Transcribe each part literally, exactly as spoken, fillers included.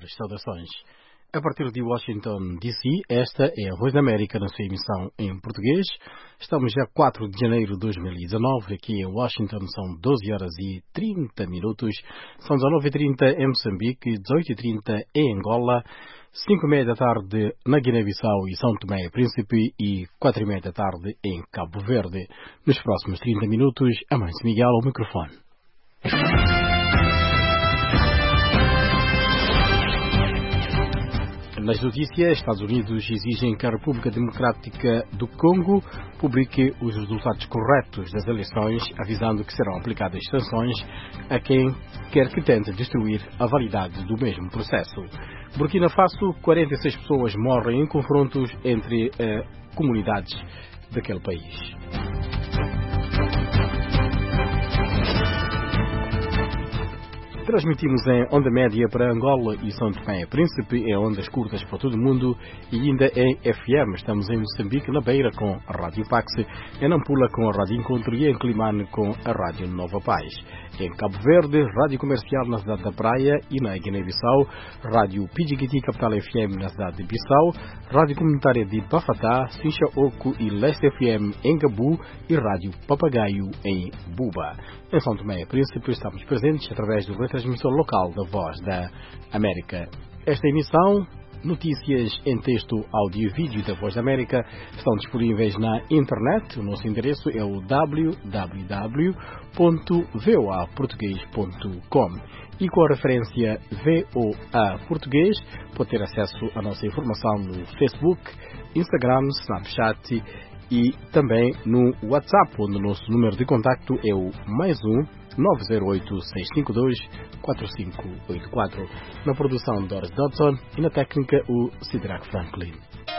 Cordiais saudações. A partir de Washington, D C, esta é a Voz da América na sua emissão em português. Estamos já quatro de janeiro de dois mil e dezanove. Aqui em Washington são doze horas e trinta minutos. São dezanove e trinta em Moçambique, dezoito e trinta em Angola, cinco e meia da tarde na Guiné-Bissau e São Tomé e Príncipe e quatro e meia da tarde em Cabo Verde. Nos próximos trinta minutos, Amâncio Miguel ao microfone. Nas notícias, Estados Unidos exigem que a República Democrática do Congo publique os resultados corretos das eleições, avisando que serão aplicadas sanções a quem quer que tente destruir a validade do mesmo processo. Burkina Faso, quarenta e seis pessoas morrem em confrontos entre eh, comunidades daquele país. Transmitimos em onda média para Angola e São Tomé e Príncipe, em ondas curtas para todo o mundo e ainda em F M. Estamos em Moçambique, na Beira, com a Rádio Pax, em Nampula, com a Rádio Encontro e em Climane, com a Rádio Nova Paz. Em Cabo Verde, Rádio Comercial na cidade da Praia e na Guiné-Bissau, Rádio Pidjigiti Capital F M na cidade de Bissau, Rádio Comunitária de Bafatá, Sincha Oco e Leste F M em Gabu e Rádio Papagaio em Buba. Em São Tomé e Príncipe estamos presentes através do retransmissor local da Voz da América. Esta emissão, notícias em texto, áudio e vídeo da Voz da América estão disponíveis na internet. O nosso endereço é o w w w ponto voa português ponto com e com a referência V O A Português pode ter acesso à nossa informação no Facebook, Instagram, Snapchat e também no WhatsApp, onde o nosso número de contacto é o mais um nove zero oito, seis cinco dois, quatro cinco oito quatro. Na produção, Doris Dodson e na técnica, o Sidrak Franklin.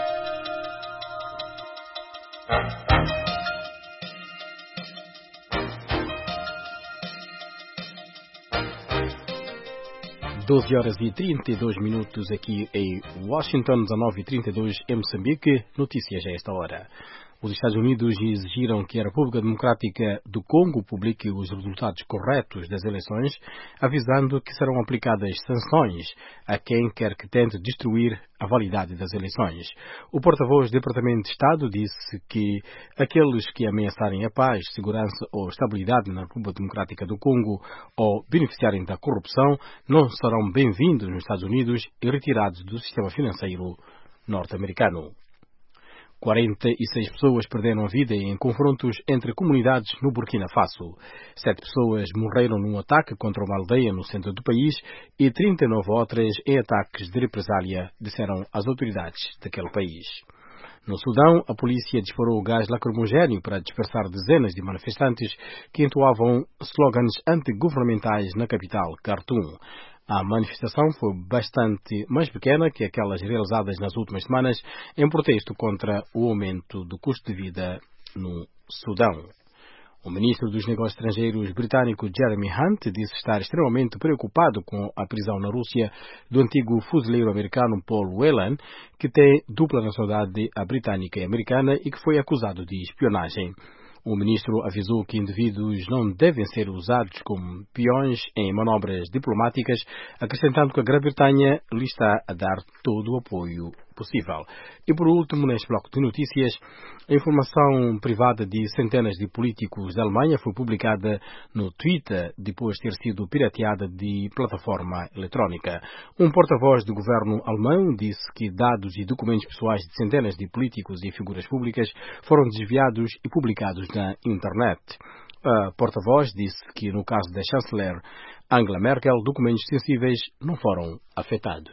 doze horas e trinta e dois minutos aqui em Washington, dezanove e trinta e dois em Moçambique. Notícias a esta hora. Os Estados Unidos exigiram que a República Democrática do Congo publique os resultados corretos das eleições, avisando que serão aplicadas sanções a quem quer que tente destruir a validade das eleições. O porta-voz do Departamento de Estado disse que aqueles que ameaçarem a paz, segurança ou estabilidade na República Democrática do Congo ou beneficiarem da corrupção não serão bem-vindos nos Estados Unidos e retirados do sistema financeiro norte-americano. quarenta e seis pessoas perderam a vida em confrontos entre comunidades no Burkina Faso. Sete pessoas morreram num ataque contra uma aldeia no centro do país e trinta e nove outras em ataques de represália, disseram as autoridades daquele país. No Sudão, a polícia disparou gás lacrimogéneo para dispersar dezenas de manifestantes que entoavam slogans antigovernamentais na capital, Khartoum. A manifestação foi bastante mais pequena que aquelas realizadas nas últimas semanas em protesto contra o aumento do custo de vida no Sudão. O ministro dos Negócios Estrangeiros britânico Jeremy Hunt disse estar extremamente preocupado com a prisão na Rússia do antigo fuzileiro americano Paul Whelan, que tem dupla nacionalidade britânica e americana e que foi acusado de espionagem. O ministro avisou que indivíduos não devem ser usados como peões em manobras diplomáticas, acrescentando que a Grã-Bretanha lhe está a dar todo o apoio possível. E por último, neste bloco de notícias, a informação privada de centenas de políticos da Alemanha foi publicada no Twitter depois de ter sido pirateada de plataforma eletrónica. Um porta-voz do governo alemão disse que dados e documentos pessoais de centenas de políticos e figuras públicas foram desviados e publicados na internet. A porta-voz disse que, no caso da chanceler Angela Merkel, documentos sensíveis não foram afetados.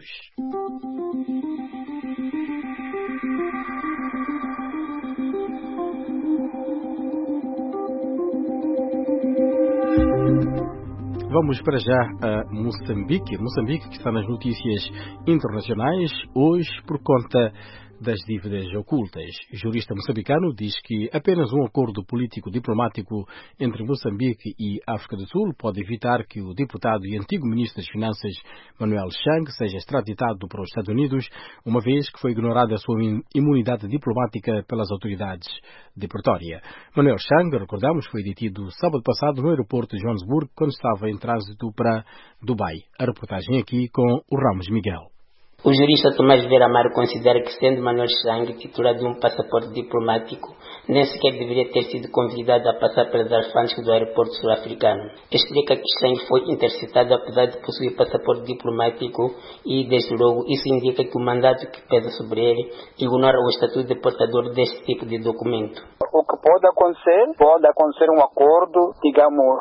Vamos para já a Moçambique. Moçambique, que está nas notícias internacionais, hoje por conta das dívidas ocultas. O jurista moçambicano diz que apenas um acordo político-diplomático entre Moçambique e África do Sul pode evitar que o deputado e antigo ministro das Finanças Manuel Chang seja extraditado para os Estados Unidos, uma vez que foi ignorada a sua imunidade diplomática pelas autoridades de Pretória. Manuel Chang, recordamos, foi detido sábado passado no aeroporto de Joanesburgo quando estava em trânsito para Dubai. A reportagem aqui com o Ramos Miguel. O jurista Tomás Vieira Amaro considera que, sendo Manuel Chang titular de um passaporte diplomático, nem sequer deveria ter sido convidado a passar pelas alfândegas do aeroporto sul-africano. Explica que Chang foi interceptado apesar de possuir passaporte diplomático e, desde logo, isso indica que o mandato que pesa sobre ele ignora o estatuto de portador deste tipo de documento. O que pode acontecer, pode acontecer um acordo, digamos,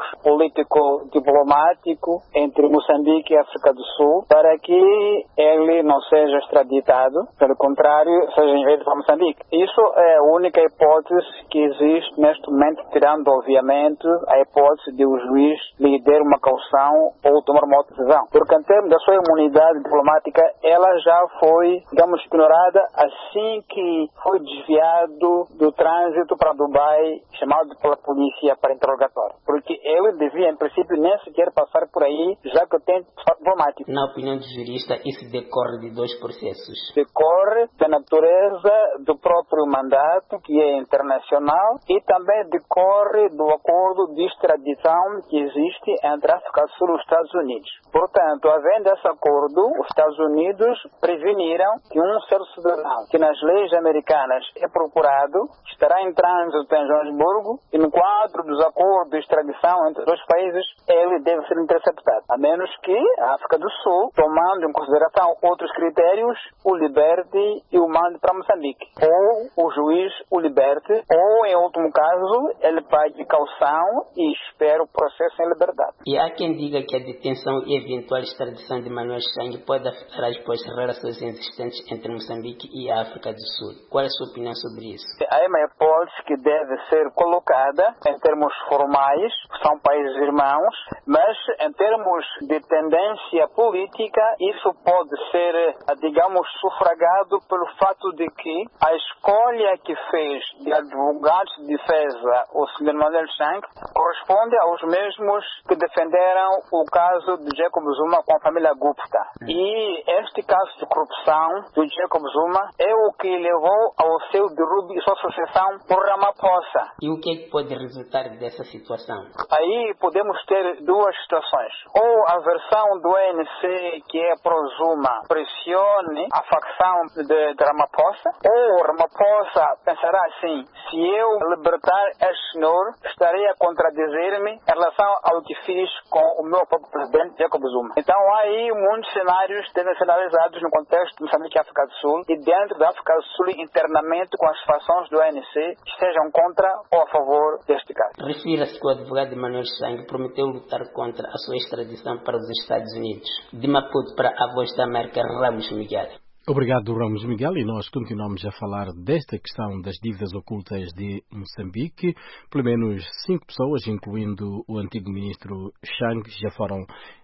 político-diplomático entre Moçambique e África do Sul para que ele não seja extraditado, pelo contrário, seja enviado para Moçambique. Isso é a única hipótese que existe neste momento, tirando, obviamente, a hipótese de o juiz lhe der uma caução ou tomar uma outra decisão. Porque, em termos da sua imunidade diplomática, ela já foi, digamos, ignorada assim que foi desviado do trânsito para Dubai, chamado pela polícia para interrogatório. Porque ele devia, em princípio, nem sequer passar por aí, já que tem passaporte diplomático. Na opinião do jurista, isso decorre de dois processos. Decorre da natureza do próprio mandato, que é internacional, e também decorre do acordo de extradição que existe entre a África do Sul e os Estados Unidos. Portanto, havendo esse acordo, os Estados Unidos preveniram que um certo cidadão, que nas leis americanas é procurado, estará em trânsito em Joanesburgo e no quadro dos acordos de extradição entre os dois países, ele deve ser interceptado. A menos que a África do Sul, tomando em consideração outros critérios, o liberte e o mande para Moçambique. Ou o juiz o liberte, ou, em último caso, ele pague caução e espere o processo em liberdade. E há quem diga que a detenção e eventual extradição de Manuel Chang pode afetar as boas relações existentes entre Moçambique e a África do Sul. Qual é a sua opinião sobre isso? Há uma hipótese que deve ser colocada em termos formais, são países irmãos, mas em termos de tendência política, isso pode ser, digamos, sufragado pelo fato de que a escolha que fez de advogados de defesa o senhor Manuel Chang corresponde aos mesmos que defenderam o caso de Jacob Zuma com a família Gupta. E este caso de corrupção do Jacob Zuma é o que levou ao seu derrube e sua sucessão por Ramaphosa. E o que é que pode resultar dessa situação? Aí podemos ter duas situações. Ou a versão do A N C, que é pro-Zuma, pressione a facção de, de Ramaphosa, ou Ramaphosa pensará assim: se eu libertar este senhor, estarei a contradizer-me em relação ao que fiz com o meu próprio presidente Jacob Zuma. Então há aí muitos cenários devem ser analisados no contexto de Moçambique e África do Sul, e dentro da África do Sul internamente com as fações do A N C que estejam contra ou a favor deste caso. Refira-se que o advogado de Manuel Chang prometeu lutar contra a sua extradição para os Estados Unidos. De Maputo para a Voz da América, Ramos Miguel. Obrigado, Ramos Miguel, e nós continuamos a falar desta questão das dívidas ocultas de Moçambique. Pelo menos cinco pessoas, incluindo o antigo ministro Chang, já foram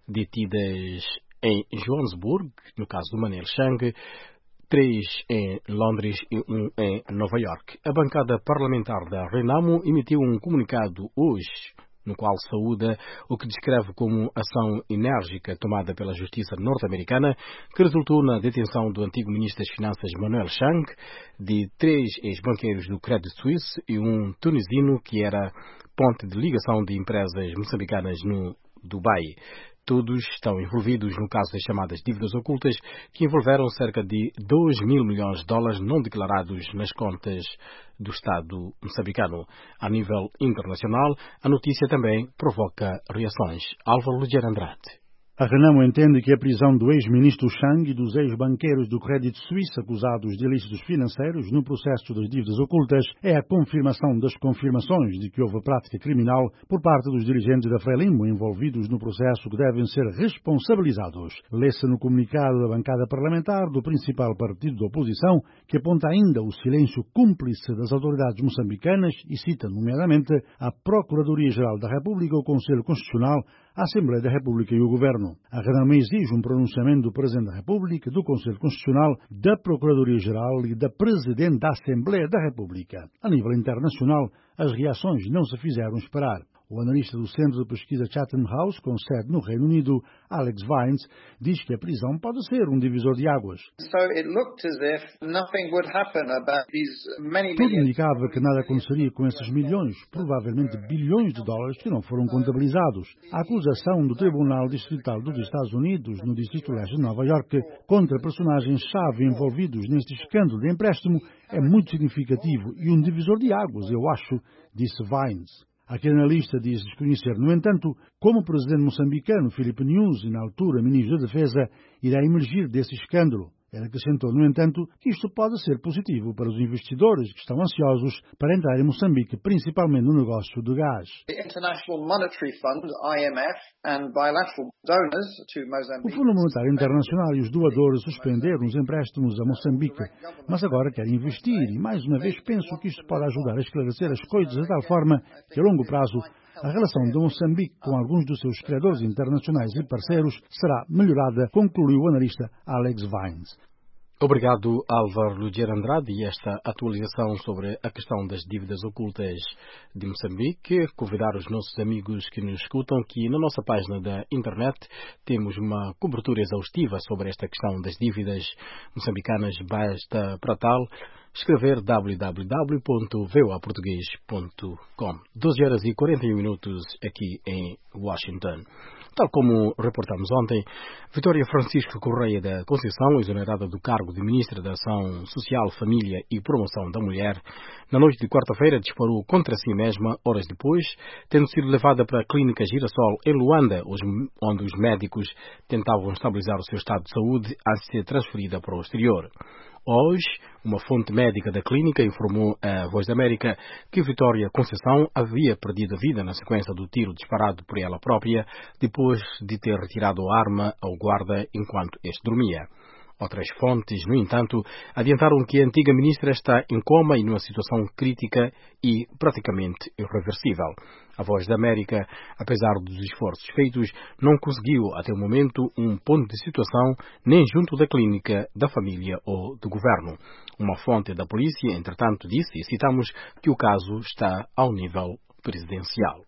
detidas em Joanesburgo, no caso do Manuel Chang, três em Londres e um em Nova York. A bancada parlamentar da Renamo emitiu um comunicado hoje, no qual saúda o que descreve como ação enérgica tomada pela justiça norte-americana, que resultou na detenção do antigo ministro das Finanças Manuel Chang, de três ex-banqueiros do Credit Suisse e um tunisino que era ponte de ligação de empresas moçambicanas no Dubai. Todos estão envolvidos no caso das chamadas dívidas ocultas, que envolveram cerca de dois mil milhões de dólares não declarados nas contas do Estado moçambicano. A nível internacional, a notícia também provoca reações. Álvaro Ligeiro Andrade. A Renamo entende que a prisão do ex-ministro Chang e dos ex-banqueiros do Credit Suisse acusados de ilícitos financeiros no processo das dívidas ocultas é a confirmação das confirmações de que houve prática criminal por parte dos dirigentes da Frelimo envolvidos no processo, que devem ser responsabilizados. Lê-se no comunicado da bancada parlamentar do principal partido da oposição, que aponta ainda o silêncio cúmplice das autoridades moçambicanas e cita, nomeadamente, a Procuradoria-Geral da República, o Conselho Constitucional, a Assembleia da República e o Governo. A Renamo exige um pronunciamento do Presidente da República, do Conselho Constitucional, da Procuradoria-Geral e da Presidente da Assembleia da República. A nível internacional, as reações não se fizeram esperar. O analista do Centro de Pesquisa Chatham House, com sede no Reino Unido, Alex Vines, diz que a prisão pode ser um divisor de águas. Tudo indicava que nada aconteceria com esses milhões, provavelmente bilhões de dólares que não foram contabilizados. A acusação do Tribunal Distrital dos Estados Unidos, no Distrito Leste de Nova Iorque, contra personagens-chave envolvidos neste escândalo de empréstimo é muito significativo e um divisor de águas, eu acho, disse Vines. Aquele analista diz desconhecer, no entanto, como o presidente moçambicano Filipe Nyusi, na altura ministro da Defesa, irá emergir desse escândalo. Ele acrescentou, no entanto, que isto pode ser positivo para os investidores que estão ansiosos para entrar em Moçambique, principalmente no negócio de gás. O Fundo Monetário Internacional e os doadores suspenderam os empréstimos a Moçambique, mas agora querem investir e, mais uma vez, penso que isto pode ajudar a esclarecer as coisas de tal forma que, a longo prazo, a relação de Moçambique com alguns dos seus credores internacionais e parceiros será melhorada, concluiu o analista Alex Vines. Obrigado, Álvaro Lugero Andrade, e esta atualização sobre a questão das dívidas ocultas de Moçambique. Convidar os nossos amigos que nos escutam que na nossa página da internet temos uma cobertura exaustiva sobre esta questão das dívidas moçambicanas. Basta, para tal, escrever w w w ponto v o a português ponto com. doze horas e quarenta e um minutos aqui em Washington. Tal como reportamos ontem, Vitória Francisco Correia da Conceição, exonerada do cargo de Ministra da Ação Social, Família e Promoção da Mulher, na noite de quarta-feira disparou contra si mesma, horas depois, tendo sido levada para a Clínica Girassol em Luanda, onde os médicos tentavam estabilizar o seu estado de saúde antes de ser transferida para o exterior. Hoje, uma fonte médica da clínica informou à Voz da América que Vitória Conceição havia perdido a vida na sequência do tiro disparado por ela própria, depois de ter retirado a arma ao guarda enquanto este dormia. Outras fontes, no entanto, adiantaram que a antiga ministra está em coma e numa situação crítica e praticamente irreversível. A Voz da América, apesar dos esforços feitos, não conseguiu até o momento um ponto de situação nem junto da clínica, da família ou do governo. Uma fonte da polícia, entretanto, disse, e citamos, que o caso está ao nível presidencial.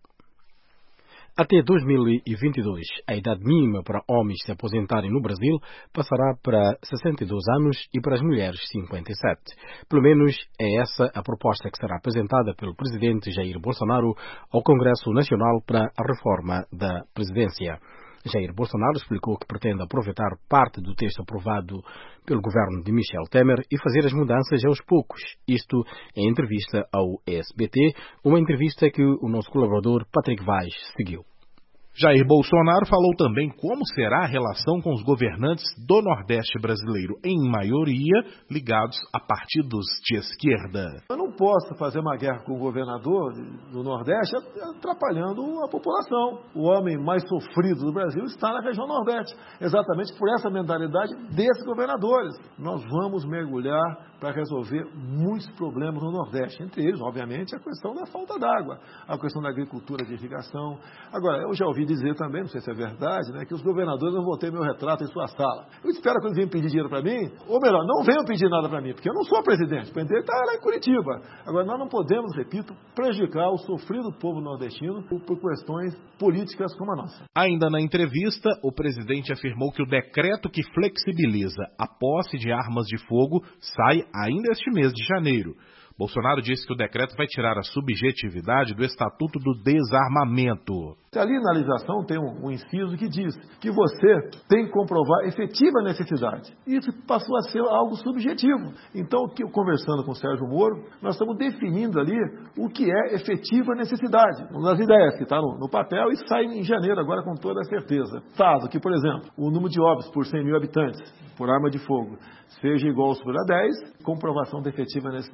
Até dois mil e vinte e dois, a idade mínima para homens se aposentarem no Brasil passará para sessenta e dois anos e para as mulheres cinquenta e sete. Pelo menos é essa a proposta que será apresentada pelo presidente Jair Bolsonaro ao Congresso Nacional para a reforma da presidência. Jair Bolsonaro explicou que pretende aproveitar parte do texto aprovado pelo governo de Michel Temer e fazer as mudanças aos poucos. Isto em entrevista ao S B T, uma entrevista que o nosso colaborador Patrick Vaz seguiu. Jair Bolsonaro falou também como será a relação com os governantes do Nordeste brasileiro, em maioria ligados a partidos de esquerda. Eu não posso fazer uma guerra com o governador do Nordeste atrapalhando a população. O homem mais sofrido do Brasil está na região Nordeste, exatamente por essa mentalidade desses governadores. Nós vamos mergulhar para resolver muitos problemas no Nordeste, entre eles, obviamente, a questão da falta d'água, a questão da agricultura de irrigação. Agora, eu já ouvi dizer também, não sei se é verdade, né, que os governadores não vão ter meu retrato em sua sala. Eu espero que eles venham pedir dinheiro para mim, ou melhor, não venham pedir nada para mim, porque eu não sou presidente, o presidente está lá em Curitiba. Agora, nós não podemos, repito, prejudicar o sofrido povo nordestino por, por questões políticas como a nossa. Ainda na entrevista, o presidente afirmou que o decreto que flexibiliza a posse de armas de fogo sai ainda este mês de janeiro. Bolsonaro disse que o decreto vai tirar a subjetividade do Estatuto do Desarmamento. Ali na legislação tem um, um inciso que diz que você tem que comprovar efetiva necessidade. Isso passou a ser algo subjetivo. Então, que, conversando com o Sérgio Moro, nós estamos definindo ali o que é efetiva necessidade. Uma das ideias que está no, no papel e sai em janeiro agora com toda a certeza. Caso que, por exemplo, o número de óbitos por cem mil habitantes por arma de fogo seja igual ou superior a dez, comprovação de efetiva necessidade é o fato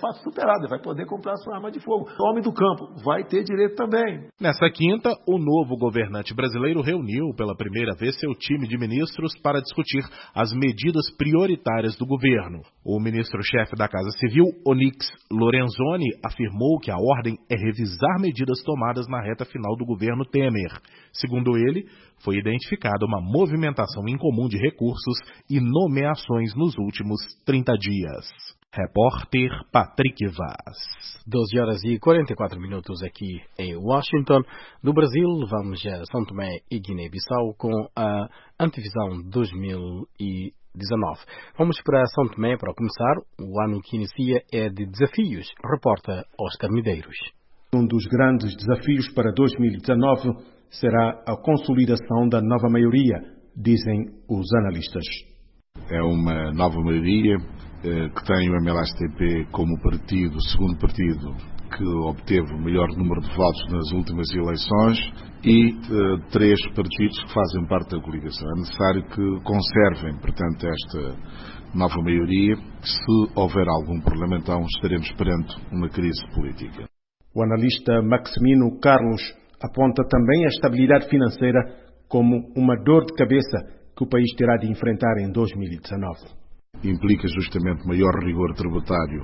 fácil superado, ele vai poder comprar sua arma de fogo. O homem do campo vai ter direito também. Nessa quinta, o novo governante brasileiro reuniu pela primeira vez seu time de ministros para discutir as medidas prioritárias do governo. O ministro-chefe da Casa Civil, Onyx Lorenzoni, afirmou que a ordem é revisar medidas tomadas na reta final do governo Temer. Segundo ele, foi identificada uma movimentação incomum de recursos e nomeações nos últimos trinta dias. Repórter Patrick Vaz. doze horas e quarenta e quatro minutos aqui em Washington. Do Brasil, vamos a São Tomé e Guiné-Bissau com a Antevisão dois mil e dezenove. Vamos para São Tomé para começar. O ano que inicia é de desafios, reporta Oscar Medeiros. Um dos grandes desafios para dois mil e dezenove será a consolidação da nova maioria, dizem os analistas. É uma nova maioria eh, que tem o M L S T P como partido, o segundo partido que obteve o melhor número de votos nas últimas eleições e eh, três partidos que fazem parte da coligação. É necessário que conservem, portanto, esta nova maioria. Se houver algum problema, então estaremos perante uma crise política. O analista Maximino Carlos aponta também a estabilidade financeira como uma dor de cabeça que o país terá de enfrentar em dois mil e dezenove. Implica justamente maior rigor tributário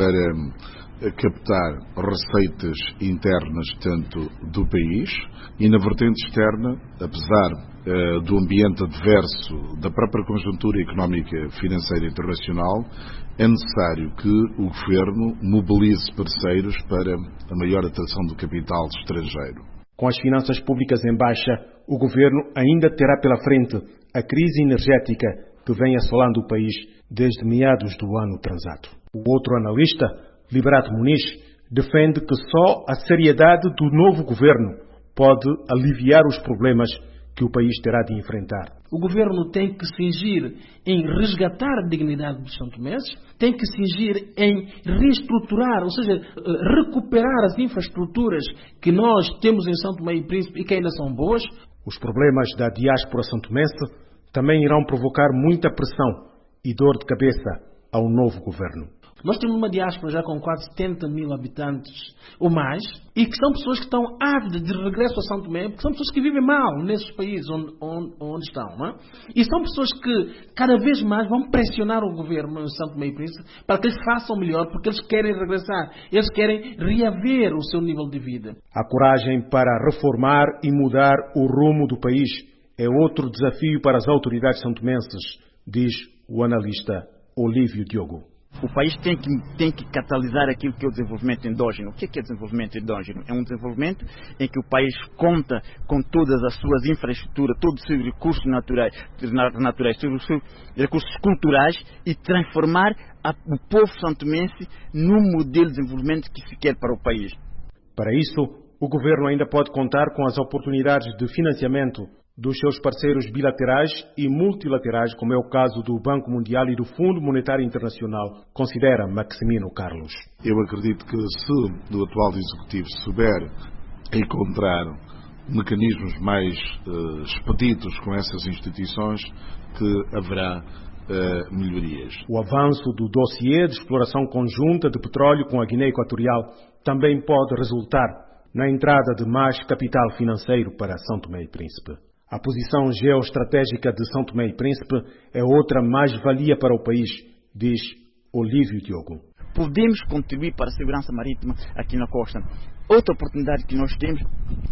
para captar receitas internas, tanto do país, e na vertente externa, apesar uh, do ambiente adverso da própria conjuntura económica financeira internacional, é necessário que o Governo mobilize parceiros para a maior atração do capital estrangeiro. Com as finanças públicas em baixa, o Governo ainda terá pela frente a crise energética que vem assolando o país desde meados do ano transato. O outro analista, Liberato Muniz, defende que só a seriedade do novo Governo pode aliviar os problemas que o país terá de enfrentar. O governo tem que se cingir em resgatar a dignidade dos santomenses, tem que se cingir em reestruturar, ou seja, recuperar as infraestruturas que nós temos em São Tomé e Príncipe e que ainda são boas. Os problemas da diáspora santomense também irão provocar muita pressão e dor de cabeça ao novo governo. Nós temos uma diáspora já com quase setenta mil habitantes ou mais, e que são pessoas que estão ávidas de regresso a São Tomé, porque são pessoas que vivem mal nesses países onde, onde, onde estão. Não é? E são pessoas que cada vez mais vão pressionar o governo de São Tomé e Príncipe para que eles façam melhor, porque eles querem regressar, eles querem reaver o seu nível de vida. A coragem para reformar e mudar o rumo do país é outro desafio para as autoridades santomenses, diz o analista Olívio Diogo. O país tem que, tem que catalisar aquilo que é o desenvolvimento endógeno. O que é desenvolvimento endógeno? É um desenvolvimento em que o país conta com todas as suas infraestruturas, todos os seus recursos naturais, naturais todos os seus recursos culturais e transformar a, o povo santomense num modelo de desenvolvimento que se quer para o país. Para isso, o governo ainda pode contar com as oportunidades de financiamento dos seus parceiros bilaterais e multilaterais, como é o caso do Banco Mundial e do Fundo Monetário Internacional, considera Maximino Carlos. Eu acredito que se o atual Executivo souber encontrar mecanismos mais uh, expeditos com essas instituições, que haverá uh, melhorias. O avanço do dossiê de exploração conjunta de petróleo com a Guiné Equatorial também pode resultar na entrada de mais capital financeiro para São Tomé e Príncipe. A posição geoestratégica de São Tomé e Príncipe é outra mais-valia para o país, diz Olívio Diogo. Podemos contribuir para a segurança marítima aqui na costa. Outra oportunidade que nós temos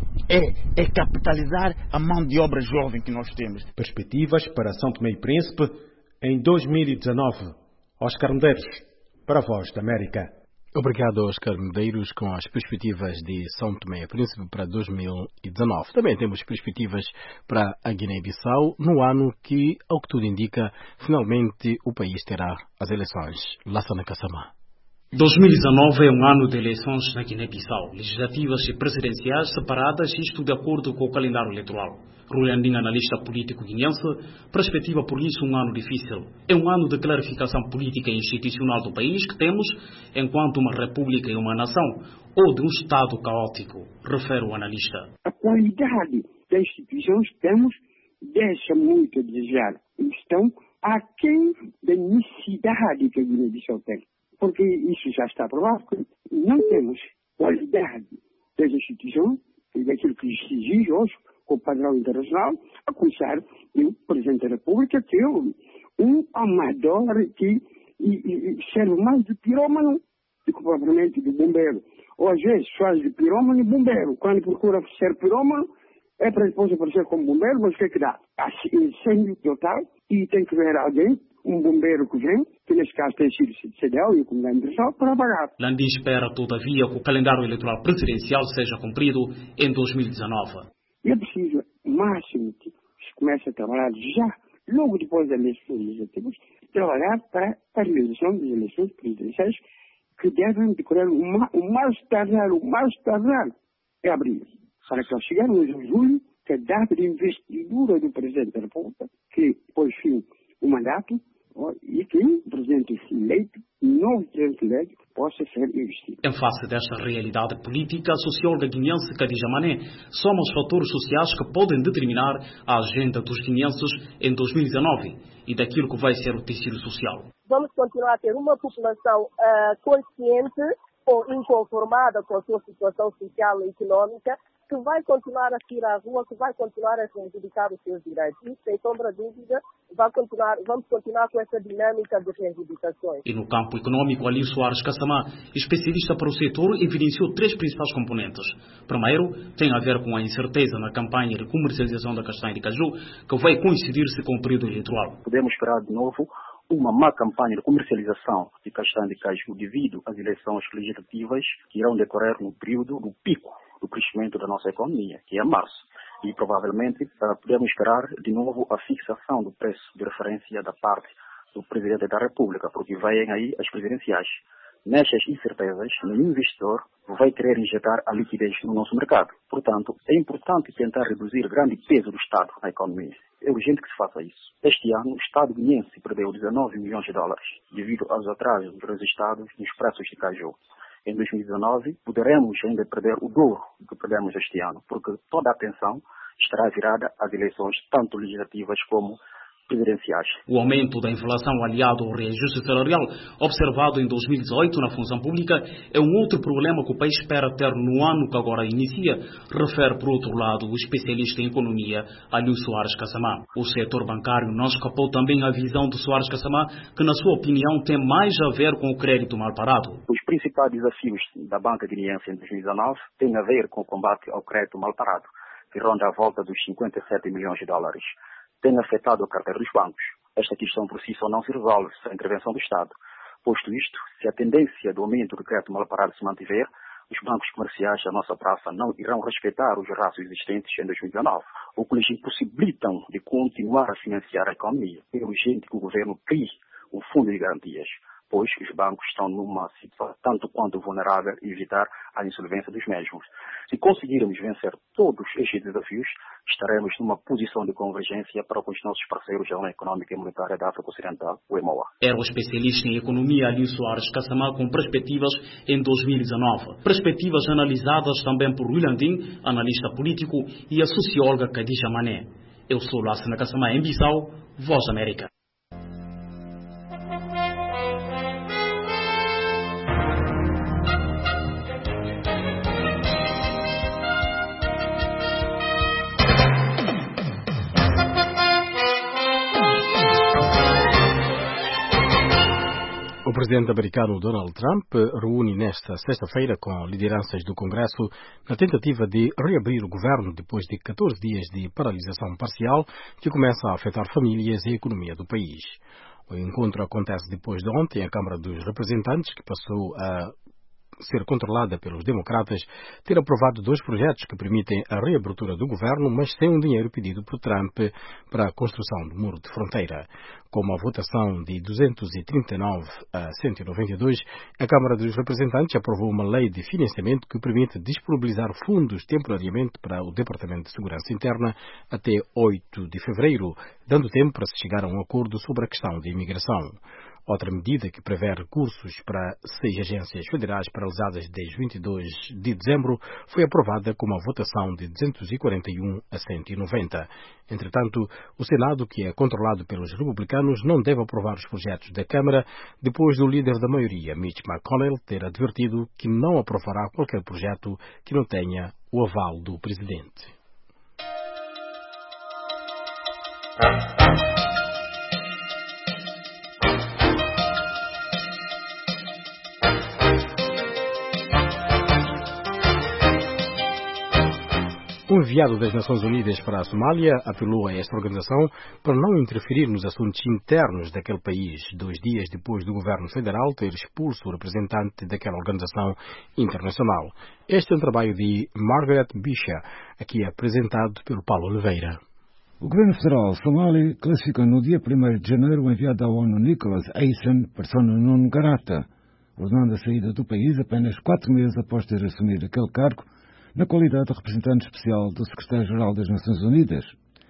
é, é capitalizar a mão de obra jovem que nós temos. Perspectivas para São Tomé e Príncipe em dois mil e dezenove. Oscar Medeiros, para a Voz da América. Obrigado, Oscar Medeiros, com as perspectivas de São Tomé e Príncipe para dois mil e dezenove. Também temos perspectivas para a Guiné-Bissau no ano que, ao que tudo indica, finalmente o país terá as eleições. Lassana Kassamá. dois mil e dezenove é um ano de eleições na Guiné-Bissau, legislativas e presidenciais separadas, isto de acordo com o calendário eleitoral. Rui Andinho, analista político guineense, perspectiva por isso um ano difícil. É um ano de clarificação política e institucional do país que temos enquanto uma república e uma nação, ou de um Estado caótico, refere o analista. A qualidade das instituições que temos deixa muito a desejar. Estão aquém da necessidade que a Guiné-Bissau tem. porque isso já está provado, que não temos qualidade das instituições e daquilo que se exige hoje com o padrão internacional, a começar do Presidente da República, que é um, um amador que e, e, serve mais de pirómano do que propriamente de bombeiro. Ou às vezes faz de pirómano e bombeiro. Quando procura ser pirómano, é para depois aparecer como bombeiro, mas o que é que dá? Há incêndio total e tem que ver alguém, um bombeiro que vem, que neste caso tem sido C D L e o Comandante Internacional, para apagar. Landim espera, todavia, que o calendário eleitoral presidencial seja cumprido em dois mil e dezenove. E é preciso, máximo, que se comece a trabalhar já, logo depois das eleições legislativas, trabalhar para a realização das eleições presidenciais que devem decorrer o mais tardar, o mais tardar é abril. Para que ao chegarmos em julho, que é a data de investidura do Presidente da República, que pôs fim o mandato, e que o Presidente eleito, novo Presidente eleito, possa ser investido. Em face desta realidade política, a socióloga guineense Khadija Mané soma os fatores sociais que podem determinar a agenda dos guineenses em dois mil e dezenove e daquilo que vai ser o tecido social. Vamos continuar a ter uma população uh, consciente ou inconformada com a sua situação social e económica, que vai continuar a sair à rua, que vai continuar a reivindicar os seus direitos. Isso, sem sombra de dúvida, vai continuar, vamos continuar com essa dinâmica de reivindicações. E no campo econômico, Alí Soares Kassamá, especialista para o setor, evidenciou três principais componentes. Primeiro, tem a ver com a incerteza na campanha de comercialização da castanha de caju, que vai coincidir-se com o período eleitoral. Podemos esperar de novo uma má campanha de comercialização de castanha de caju devido às eleições legislativas que irão decorrer no período do pico do crescimento da nossa economia, que é março. E provavelmente uh, podemos esperar de novo a fixação do preço de referência da parte do Presidente da República, porque vêm aí as presidenciais. Nestas incertezas, nenhum investidor vai querer injetar a liquidez no nosso mercado. Portanto, é importante tentar reduzir o grande peso do Estado na economia. É urgente que se faça isso. Este ano, o Estado guineense perdeu dezenove milhões de dólares devido aos atrasos registrados nos preços de caju. Em dois mil e dezenove, poderemos ainda perder o dobro do que perdemos este ano, porque toda a atenção estará virada às eleições, tanto legislativas como presidenciais. O aumento da inflação aliado ao reajuste salarial observado em dois mil e dezoito na função pública é um outro problema que o país espera ter no ano que agora inicia, refere por outro lado o especialista em economia Alí Soares Kassamá. O setor bancário não escapou também à visão de Soares Kassamá, que na sua opinião tem mais a ver com o crédito mal parado. Os principais desafios da banca guineense em dois mil e dezenove têm a ver com o combate ao crédito mal parado, que ronda a volta dos cinquenta e sete milhões de dólares. Tem afetado a carteira dos bancos. Esta questão por si só não se resolve sem a intervenção do Estado. Posto isto, se a tendência do aumento do crédito mal parado se mantiver, os bancos comerciais da nossa praça não irão respeitar os rastros existentes em dois mil e dezenove, o que lhes impossibilitam de continuar a financiar a economia. É urgente que o governo crie um fundo de garantias, pois os bancos estão numa situação tanto quanto vulnerável e evitar a insolvência dos mesmos. Se conseguirmos vencer todos estes desafios, estaremos numa posição de convergência para com os nossos parceiros da União Económica e Monetária da África Ocidental, o EMOA. Era o especialista em economia Alí Soares Kassamá com perspectivas em dois mil e dezenove. Perspectivas analisadas também por Landim, analista político, e a socióloga Khadija Mané. Eu sou Lassana Kassamá em Bissau, Voz América. O presidente americano Donald Trump reúne nesta sexta-feira com lideranças do Congresso na tentativa de reabrir o governo depois de catorze dias de paralisação parcial que começa a afetar famílias e a economia do país. O encontro acontece depois de ontem a Câmara dos Representantes, que passou a ser controlada pelos democratas, ter aprovado dois projetos que permitem a reabertura do governo, mas sem o dinheiro pedido por Trump para a construção do muro de fronteira. Com uma votação de duzentos e trinta e nove a cento e noventa e dois, a Câmara dos Representantes aprovou uma lei de financiamento que permite disponibilizar fundos temporariamente para o Departamento de Segurança Interna até oito de fevereiro, dando tempo para se chegar a um acordo sobre a questão da imigração. Outra medida que prevê recursos para seis agências federais paralisadas desde vinte e dois de dezembro foi aprovada com uma votação de duzentos e quarenta e um a cento e noventa. Entretanto, o Senado, que é controlado pelos republicanos, não deve aprovar os projetos da Câmara depois do líder da maioria, Mitch McConnell, ter advertido que não aprovará qualquer projeto que não tenha o aval do presidente. O enviado das Nações Unidas para a Somália apelou a esta organização para não interferir nos assuntos internos daquele país, dois dias depois do governo federal ter expulso o representante daquela organização internacional. Este é um trabalho de Margaret Bisha, aqui apresentado pelo Paulo Oliveira. O governo federal somali classificou no dia primeiro de janeiro o enviado da ONU Nicholas Haysom, persona non grata, ordenando a saída do país apenas quatro meses após ter assumido aquele cargo, na qualidade de representante especial do secretário-geral das Nações Unidas.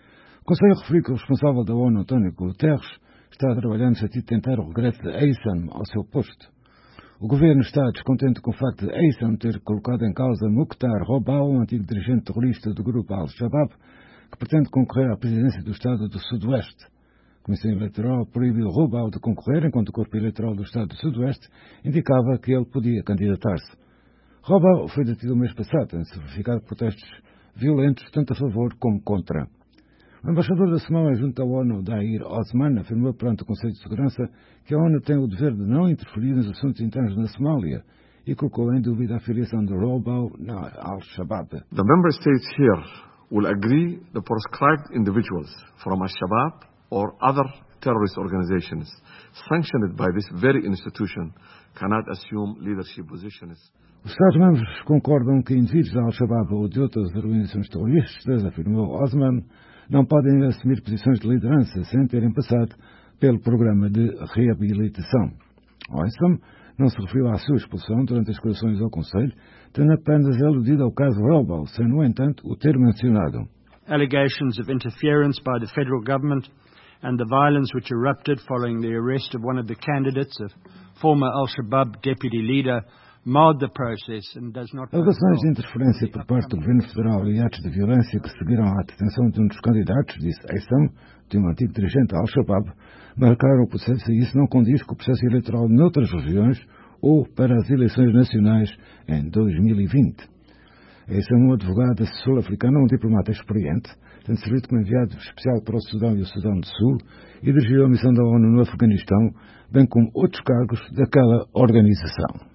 O Conselho referiu que o responsável da ONU, António Guterres, está trabalhando no sentido de tentar o regresso de Haysom ao seu posto. O governo está descontente com o facto de Haysom ter colocado em causa Mukhtar Robow, um antigo dirigente terrorista do grupo Al-Shabaab, que pretende concorrer à presidência do Estado do Sudoeste. A Comissão Eleitoral proibiu Robow de concorrer, enquanto o Corpo Eleitoral do Estado do Sudoeste indicava que ele podia candidatar-se. Robow foi detido o mês passado, em se verificar protestos violentos, tanto a favor como contra. O embaixador da Somália junto à ONU, Dair Osman, afirmou perante o Conselho de Segurança que a ONU tem o dever de não interferir nos assuntos internos na Somália e colocou em dúvida a afiliação de Robow na Al-Shabaab. The member states here will agree the proscribed individuals from Al-Shabaab or other terrorist organizations sanctioned by this very institution cannot assume leadership positions. Os Estados-membros concordam que indivíduos da Al-Shabaab ou de outras organizações terroristas, afirmou Osman, não podem assumir posições de liderança sem terem passado pelo programa de reabilitação. Osman não se referiu à sua expulsão durante as declarações ao Conselho, tendo apenas aludido ao caso Robow, sem, no entanto, o ter mencionado. Allegations of interference by the federal government and the violence which erupted following the arrest of one of the candidates, a former Al-Shabaab deputy leader, Alegações de interferência por parte do governo federal e atos de violência que seguiram à detenção de um dos candidatos, disse Haysom, de um antigo dirigente Al-Shabaab, marcaram o processo e isso não condiz com o processo eleitoral noutras regiões ou para as eleições nacionais em dois mil e vinte. Haysom, um advogado sul-africano, um diplomata experiente, tem servido como enviado especial para o Sudão e o Sudão do Sul e dirigiu a missão da ONU no Afeganistão, bem como outros cargos daquela organização.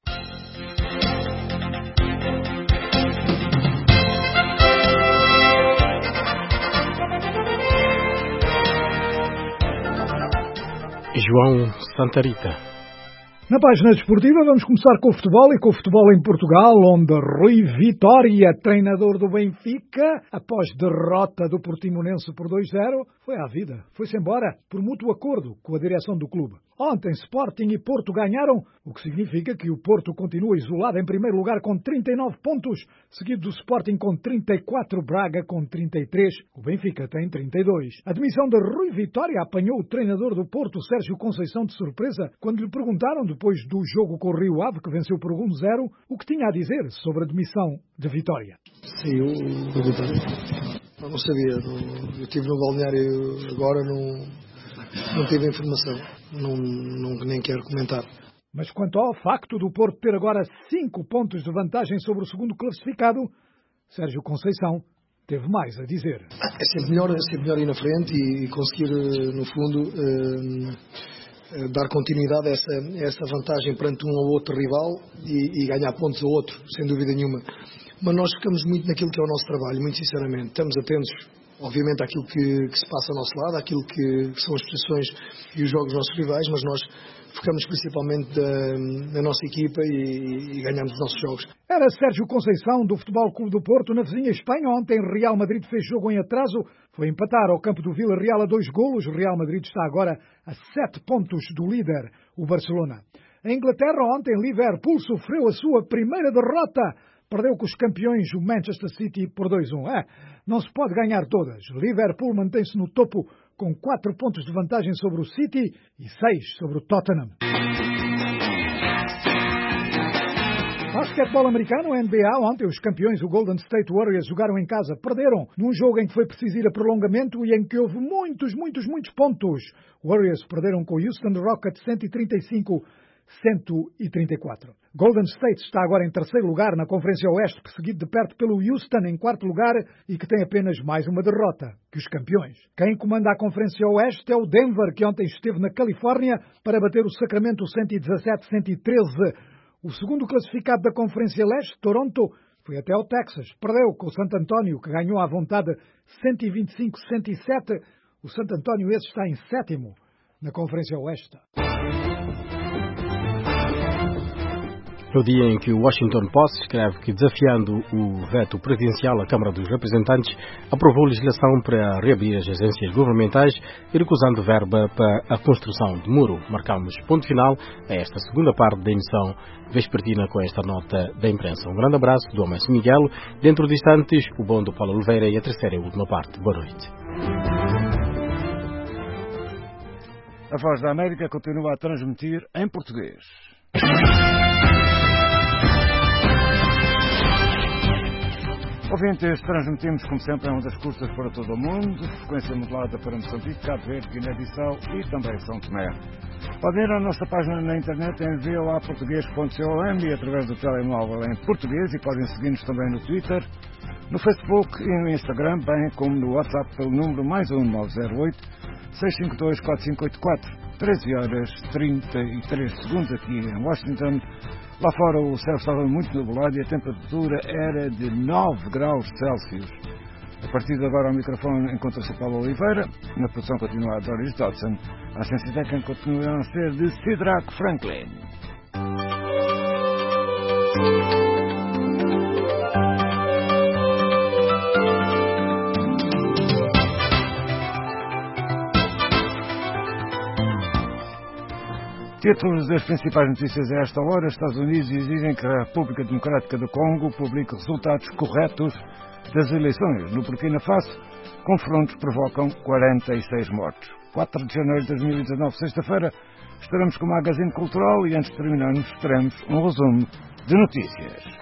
João Santarita. Na página desportiva vamos começar com o futebol e com o futebol em Portugal, onde Rui Vitória, treinador do Benfica, após derrota do Portimonense por dois a zero, foi à vida, foi-se embora por mútuo acordo com a direção do clube. Ontem Sporting e Porto ganharam, o que significa que o Porto continua isolado em primeiro lugar com trinta e nove pontos, seguido do Sporting com trinta e quatro, Braga com trinta e três, o Benfica tem trinta e dois. A demissão de Rui Vitória apanhou o treinador do Porto, Sérgio Conceição, de surpresa, quando lhe perguntaram, depois do jogo com o Rio Ave, que venceu por um a zero, o que tinha a dizer sobre a demissão de Vitória. Sim, o Vitória. Eu não sabia, não, eu estive no balneário agora, não, não tive informação, não, não, nem quero comentar. Mas quanto ao facto do Porto ter agora cinco pontos de vantagem sobre o segundo classificado, Sérgio Conceição teve mais a dizer. É sempre melhor, é sempre melhor ir na frente e conseguir, no fundo, eh, dar continuidade a essa, a essa vantagem perante um ou outro rival e, e ganhar pontos ao outro, sem dúvida nenhuma. Mas nós ficamos muito naquilo que é o nosso trabalho, muito sinceramente. Estamos atentos, obviamente, àquilo que, que se passa ao nosso lado, àquilo que, que são as posições e os jogos dos nossos rivais, mas nós focamos principalmente da, na nossa equipa e, e ganhamos os nossos jogos. Era Sérgio Conceição, do Futebol Clube do Porto, na vizinha Espanha. Ontem Real Madrid fez jogo em atraso, foi empatar ao campo do Vila Real a dois golos. Real Madrid está agora a sete pontos do líder, o Barcelona. Em Inglaterra, ontem Liverpool sofreu a sua primeira derrota. Perdeu com os campeões, o Manchester City, por dois a um. É, não se pode ganhar todas. Liverpool mantém-se no topo com quatro pontos de vantagem sobre o City e seis sobre o Tottenham. Basquetebol americano, N B A, ontem os campeões, o Golden State Warriors, jogaram em casa. Perderam num jogo em que foi preciso ir a prolongamento e em que houve muitos, muitos, muitos pontos. Warriors perderam com o Houston Rockets cento e trinta e cinco a cento e trinta e quatro. Golden State está agora em terceiro lugar na Conferência Oeste, perseguido de perto pelo Houston em quarto lugar e que tem apenas mais uma derrota que os campeões. Quem comanda a Conferência Oeste é o Denver, que ontem esteve na Califórnia para bater o Sacramento cento e dezassete a cento e treze. O segundo classificado da Conferência Leste, Toronto, foi até ao Texas. Perdeu com o Santo António, que ganhou à vontade cento e vinte e cinco a cento e sete. O Santo António esse está em sétimo na Conferência Oeste. No dia em que o Washington Post escreve que, desafiando o veto presidencial, a Câmara dos Representantes aprovou legislação para reabrir as agências governamentais e recusando verba para a construção de muro. Marcamos ponto final a esta segunda parte da emissão vespertina com esta nota da imprensa. Um grande abraço do Amancio Miguel. Dentro de instantes, o bom do Paulo Oliveira e a terceira e última parte. Boa noite. A Voz da América continua a transmitir em português. Ouvintes, transmitimos como sempre em ondas curtas para todo o mundo, frequência modulada para Moçambique, Cabo Verde, Guiné-Bissau e também São Tomé. Podem ir à nossa página na internet em v o a português ponto com e através do telemóvel em português e podem seguir-nos também no Twitter, no Facebook e no Instagram, bem como no WhatsApp pelo número mais um nove zero oito, seis cinco dois, quatro cinco oito quatro, treze horas e trinta e três segundos aqui em Washington. Lá fora o céu estava muito nublado e a temperatura era de nove graus Celsius. A partir de agora ao microfone encontra-se Paulo Oliveira, na produção continua a Doris Dodson, a assistência técnica continua a ser de Sidrak Franklin. Títulos das principais notícias a esta hora. Estados Unidos exigem que a República Democrática do Congo publique resultados corretos das eleições. No Burkina Faso, confrontos provocam quarenta e seis mortos. quatro de janeiro de dois mil e dezanove, sexta-feira, estaremos com o Magazine Cultural e antes de terminarmos, teremos um resumo de notícias.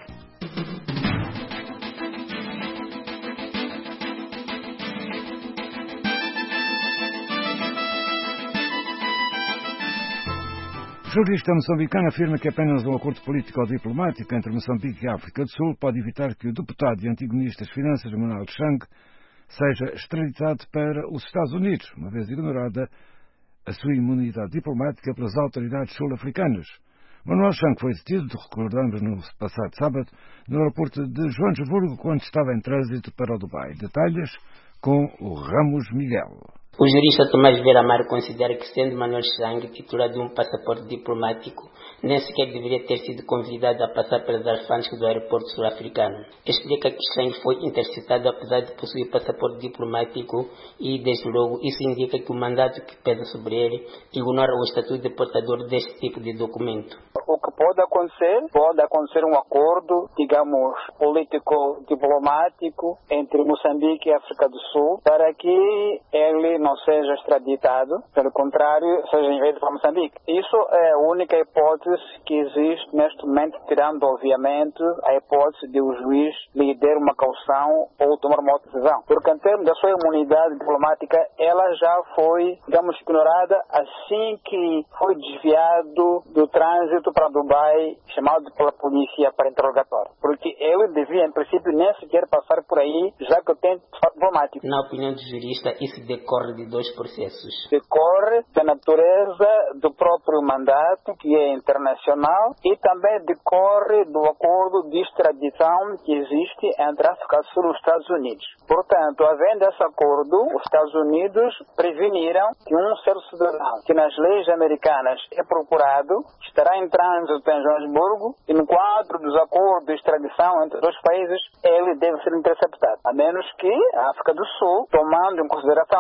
O jurista moçambicano afirma que apenas um acordo político ou diplomático entre Moçambique e a África do Sul pode evitar que o deputado e antigo ministro das Finanças, Manuel Chang, seja extraditado para os Estados Unidos, uma vez ignorada a sua imunidade diplomática pelas autoridades sul-africanas. Manuel Chang foi detido, recordamos, no passado sábado, no aeroporto de Joanesburgo, quando estava em trânsito para o Dubai. Detalhes com o Ramos Miguel. O jurista Tomás Vera Amaro considera que, sendo Manuel Chang titular de um passaporte diplomático, nem sequer deveria ter sido convidado a passar pelas alfândegas do aeroporto sul-africano. Explica que Chang foi interceptado apesar de possuir passaporte diplomático e, desde logo, isso indica que o mandato que pesa sobre ele ignora o estatuto de portador deste tipo de documento. O que pode acontecer, pode acontecer um acordo, digamos, político-diplomático entre Moçambique e África do Sul para que ele não seja extraditado, pelo contrário, seja enviado para Moçambique. Isso é a única hipótese que existe neste momento, tirando, obviamente, a hipótese de o juiz lhe der uma caução ou tomar uma outra decisão. Porque, em termos da sua imunidade diplomática, ela já foi, digamos, ignorada assim que foi desviado do trânsito para Dubai, chamado pela polícia para interrogatório. Porque ele devia, em princípio, nem sequer passar por aí, já que tem diplomático. Na opinião do jurista, isso decorre de dois processos. Decorre da natureza do próprio mandato, que é internacional, e também decorre do acordo de extradição que existe entre a África do Sul e os Estados Unidos. Portanto, havendo esse acordo, os Estados Unidos preveniram que um certo cidadão que nas leis americanas é procurado estará em trânsito em Joanesburgo e no quadro dos acordos de extradição entre os dois países, ele deve ser interceptado. A menos que a África do Sul, tomando em consideração outros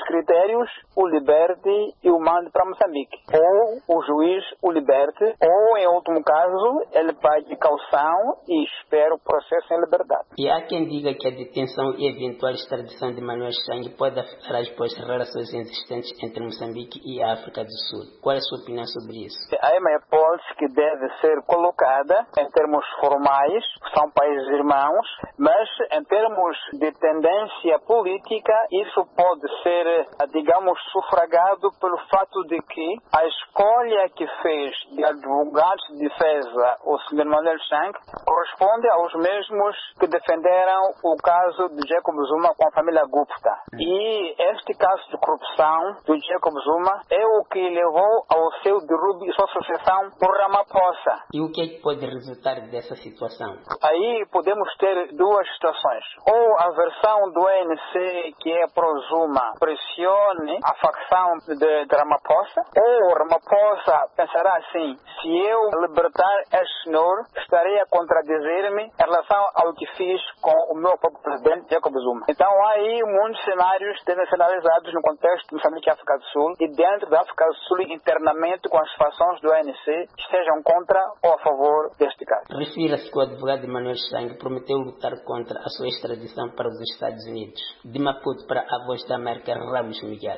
outros critérios, o liberte e o mande para Moçambique. Ou o juiz o liberte, ou, em último caso, ele pague caução e espera o processo em liberdade. E há quem diga que a detenção e eventual extradição de Manuel Chang pode afetar as postas relações existentes entre Moçambique e a África do Sul. Qual é a sua opinião sobre isso? Há uma hipótese que deve ser colocada em termos formais, são países irmãos, mas em termos de tendência política, isso pode ser, digamos, sufragado pelo fato de que a escolha que fez de advogados de defesa o senhor Manuel Chang corresponde aos mesmos que defenderam o caso de Jacob Zuma com a família Gupta. E este caso de corrupção do Jacob Zuma é o que levou ao seu derrube e sua sucessão por Ramaphosa. E o que é que pode resultar dessa situação? Aí podemos ter duas situações. Ou a versão do A N C, que é pro-Zuma, pressione a facção de, de Ramaphosa, ou Ramaphosa pensará assim: se eu libertar este senhor, estarei a contradizer-me em relação ao que fiz com o meu próprio presidente Jacob Zuma. Então há aí muitos cenários devem ser analisados no contexto de Moçambique e África do Sul, e dentro da África do Sul internamente com as fações do A N C que estejam contra ou a favor deste caso. Refira-se que o advogado Manuel Chang prometeu lutar contra a sua extradição para os Estados Unidos. De Maputo para a Voz da América, Ramos Miguel.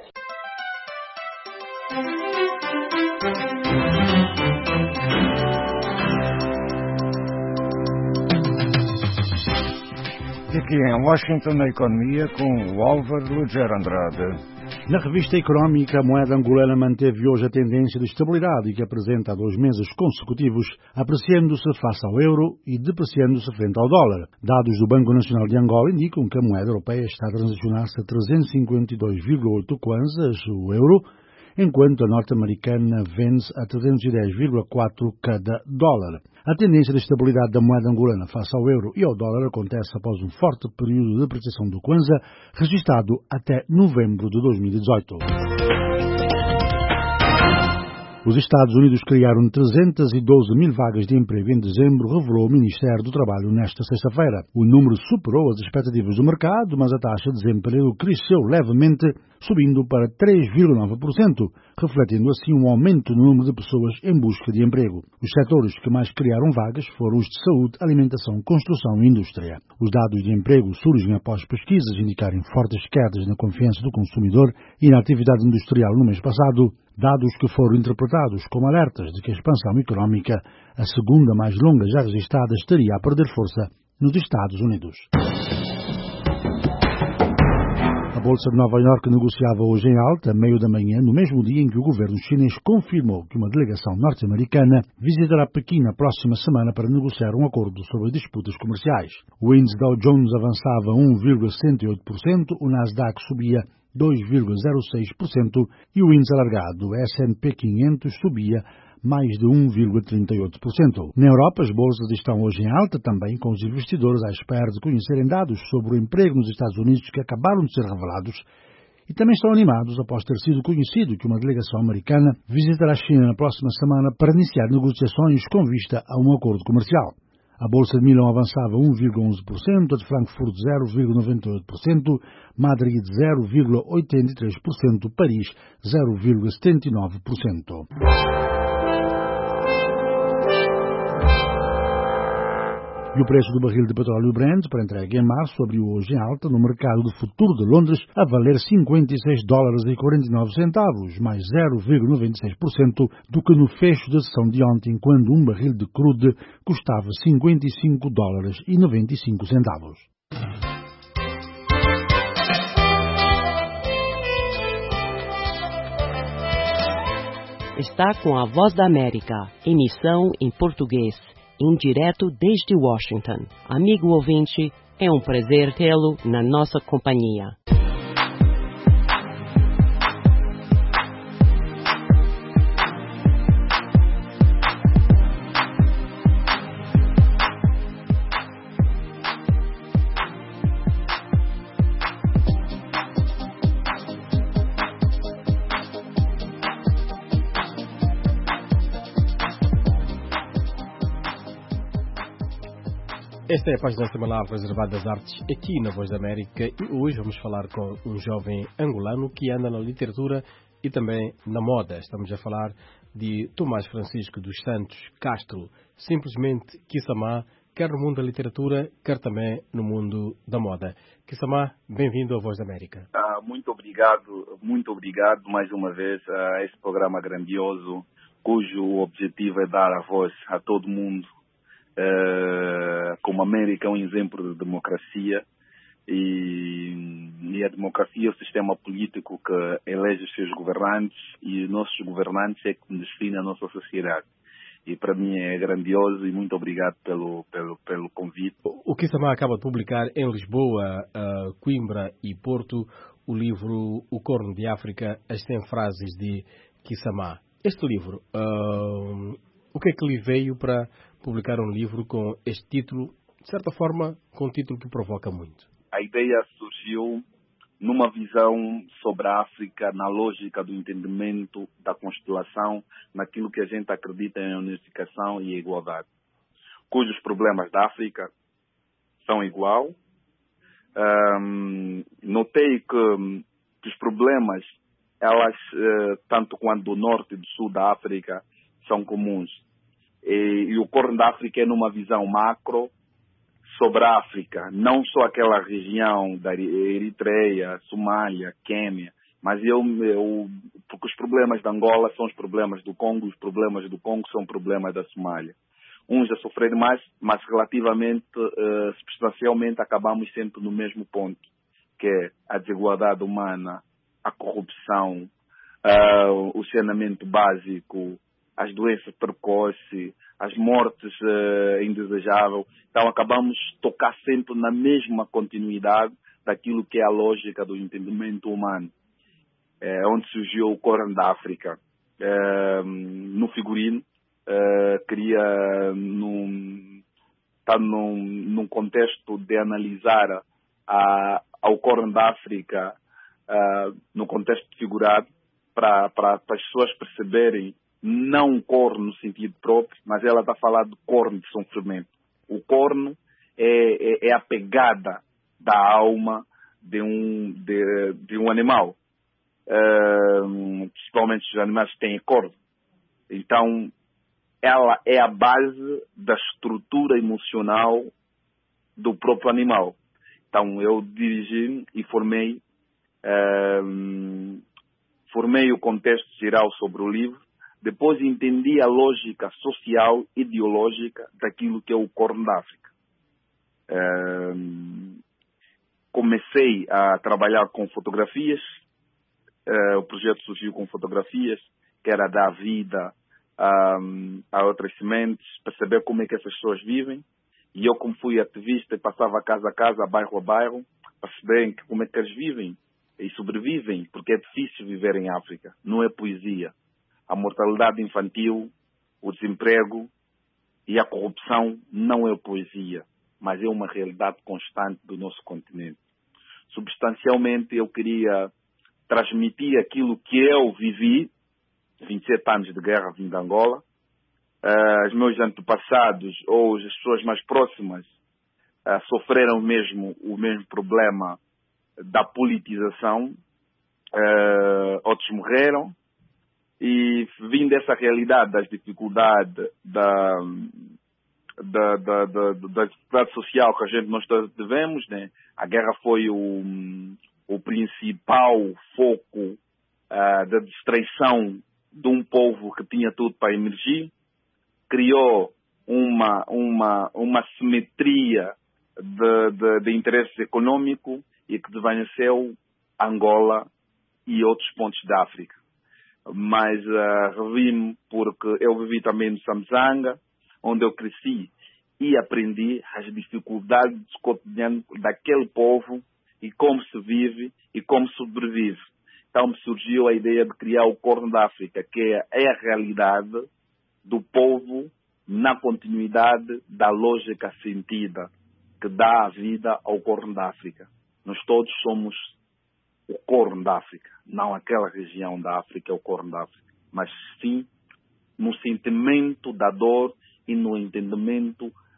Aqui em Washington, na economia, com o Álvaro Lugero Andrade. Na revista económica, a moeda angolana manteve hoje a tendência de estabilidade que apresenta há dois meses consecutivos, apreciando-se face ao euro e depreciando-se frente ao dólar. Dados do Banco Nacional de Angola indicam que a moeda europeia está a transacionar-se a trezentos e cinquenta e dois vírgula oito kwanzas o euro, enquanto a norte-americana vende-se a trezentos e dez vírgula quatro cada dólar. A tendência de estabilidade da moeda angolana face ao euro e ao dólar acontece após um forte período de depreciação do kwanza, registrado até novembro de dois mil e dezoito. Os Estados Unidos criaram trezentas e doze mil vagas de emprego em dezembro, revelou o Ministério do Trabalho nesta sexta-feira. O número superou as expectativas do mercado, mas a taxa de desemprego cresceu levemente, subindo para três vírgula nove por cento, refletindo assim um aumento no número de pessoas em busca de emprego. Os setores que mais criaram vagas foram os de saúde, alimentação, construção e indústria. Os dados de emprego surgem após pesquisas indicarem fortes quedas na confiança do consumidor e na atividade industrial no mês passado, dados que foram interpretados como alertas de que a expansão económica, a segunda mais longa já registrada, estaria a perder força nos Estados Unidos. A Bolsa de Nova Iorque negociava hoje em alta, a meio da manhã, no mesmo dia em que o governo chinês confirmou que uma delegação norte-americana visitará Pequim na próxima semana para negociar um acordo sobre disputas comerciais. O índice Dow Jones avançava um vírgula cento e oito por cento, o Nasdaq subia dois vírgula zero seis por cento e o índice alargado, o S and P quinhentos, subia mais de um vírgula trinta e oito por cento. Na Europa, as bolsas estão hoje em alta também, com os investidores à espera de conhecerem dados sobre o emprego nos Estados Unidos que acabaram de ser revelados, e também estão animados após ter sido conhecido que uma delegação americana visitará a China na próxima semana para iniciar negociações com vista a um acordo comercial. A Bolsa de Milão avançava um vírgula onze por cento, a de Frankfurt zero vírgula noventa e oito por cento, Madrid zero vírgula oitenta e três por cento, Paris zero vírgula setenta e nove por cento. E o preço do barril de petróleo Brent para entrega em março abriu hoje em alta no mercado de futuro de Londres a valer cinquenta e seis dólares e quarenta e nove centavos, mais zero vírgula noventa e seis por cento do que no fecho da sessão de ontem, quando um barril de crude custava cinquenta e cinco dólares e noventa e cinco centavos. Está com a Voz da América, emissão em português. Em direto desde Washington. Amigo ouvinte, é um prazer tê-lo na nossa companhia. Esta é a página semanal reservada às artes aqui na Voz da América e hoje vamos falar com um jovem angolano que anda na literatura e também na moda. Estamos a falar de Tomás Francisco dos Santos Castro, simplesmente Kissamá, quer no mundo da literatura, quer também no mundo da moda. Kissamá, bem-vindo à Voz da América. Ah, muito obrigado, muito obrigado mais uma vez a esse programa grandioso, cujo objetivo é dar a voz a todo mundo. Uh, como a América é um exemplo de democracia e, e a democracia é o sistema político que elege os seus governantes e nossos governantes é que definem a nossa sociedade. E para mim é grandioso e muito obrigado pelo, pelo, pelo convite. O Kissamá acaba de publicar em Lisboa, uh, Coimbra e Porto o livro O Corno de África, as cem frases de Kissamá. Este livro, uh, o que é que lhe veio para publicar um livro com este título, de certa forma, com um título que provoca muito? A ideia surgiu numa visão sobre a África, na lógica do entendimento da constelação, naquilo que a gente acredita em unificação e igualdade, cujos problemas da África são igual. Um, notei que, que os problemas, elas, uh, tanto quanto do norte e do sul da África, são comuns. E, e o Corno da África é numa visão macro sobre a África, não só aquela região da Eritreia, Somália, Quênia, mas eu, eu, porque os problemas da Angola são os problemas do Congo, os problemas do Congo são problemas da Somália. Uns a sofrer mais, mas relativamente, uh, substancialmente, acabamos sempre no mesmo ponto, que é a desigualdade humana, a corrupção, uh, o saneamento básico, as doenças precoces, as mortes uh, indesejáveis. Então acabamos de tocar sempre na mesma continuidade daquilo que é a lógica do entendimento humano, é, onde surgiu o Corno da África. Uh, no figurino, uh, queria num, estar num, num contexto de analisar a, ao Corno da África uh, no contexto figurado, para as pessoas perceberem não um corno no sentido próprio, mas ela está a falar do corno de sofrimento. O corno é, é, é a pegada da alma de um, de, de um animal. Uh, principalmente os animais que têm corno. Então, ela é a base da estrutura emocional do próprio animal. Então, eu dirigi e formei, uh, formei o contexto geral sobre o livro. Depois entendi a lógica social, ideológica daquilo que é o Corno da África. Uh, comecei a trabalhar com fotografias. Uh, o projeto surgiu com fotografias, que era dar vida um, a outras sementes, perceber como é que essas pessoas vivem. E eu, como fui ativista, passava casa a casa, bairro a bairro, perceber como é que eles vivem e sobrevivem, porque é difícil viver em África, não é poesia. A mortalidade infantil, o desemprego e a corrupção não é poesia, mas é uma realidade constante do nosso continente. Substancialmente, eu queria transmitir aquilo que eu vivi, vinte e sete anos de guerra vindo de Angola. Uh, os meus antepassados ou as pessoas mais próximas uh, sofreram mesmo o mesmo problema da politização. Uh, outros morreram. E vim dessa realidade das dificuldades, da, da, da, da, da dificuldade social que a gente nós tivemos, né? A guerra foi o, o principal foco uh, da distraição de um povo que tinha tudo para emergir, criou uma, uma, uma simetria de, de, de interesse econômico e que desvaneceu Angola e outros pontos da África. Mas uh, revi-me porque eu vivi também no Samsanga, onde eu cresci e aprendi as dificuldades cotidianas daquele povo e como se vive e como sobrevive. Então me surgiu a ideia de criar o Corno da África, que é, é a realidade do povo na continuidade da lógica sentida que dá a vida ao Corno da África. Nós todos somos o Corno da África, não aquela região da África é o Corno da África, mas sim no sentimento da dor e no entendimento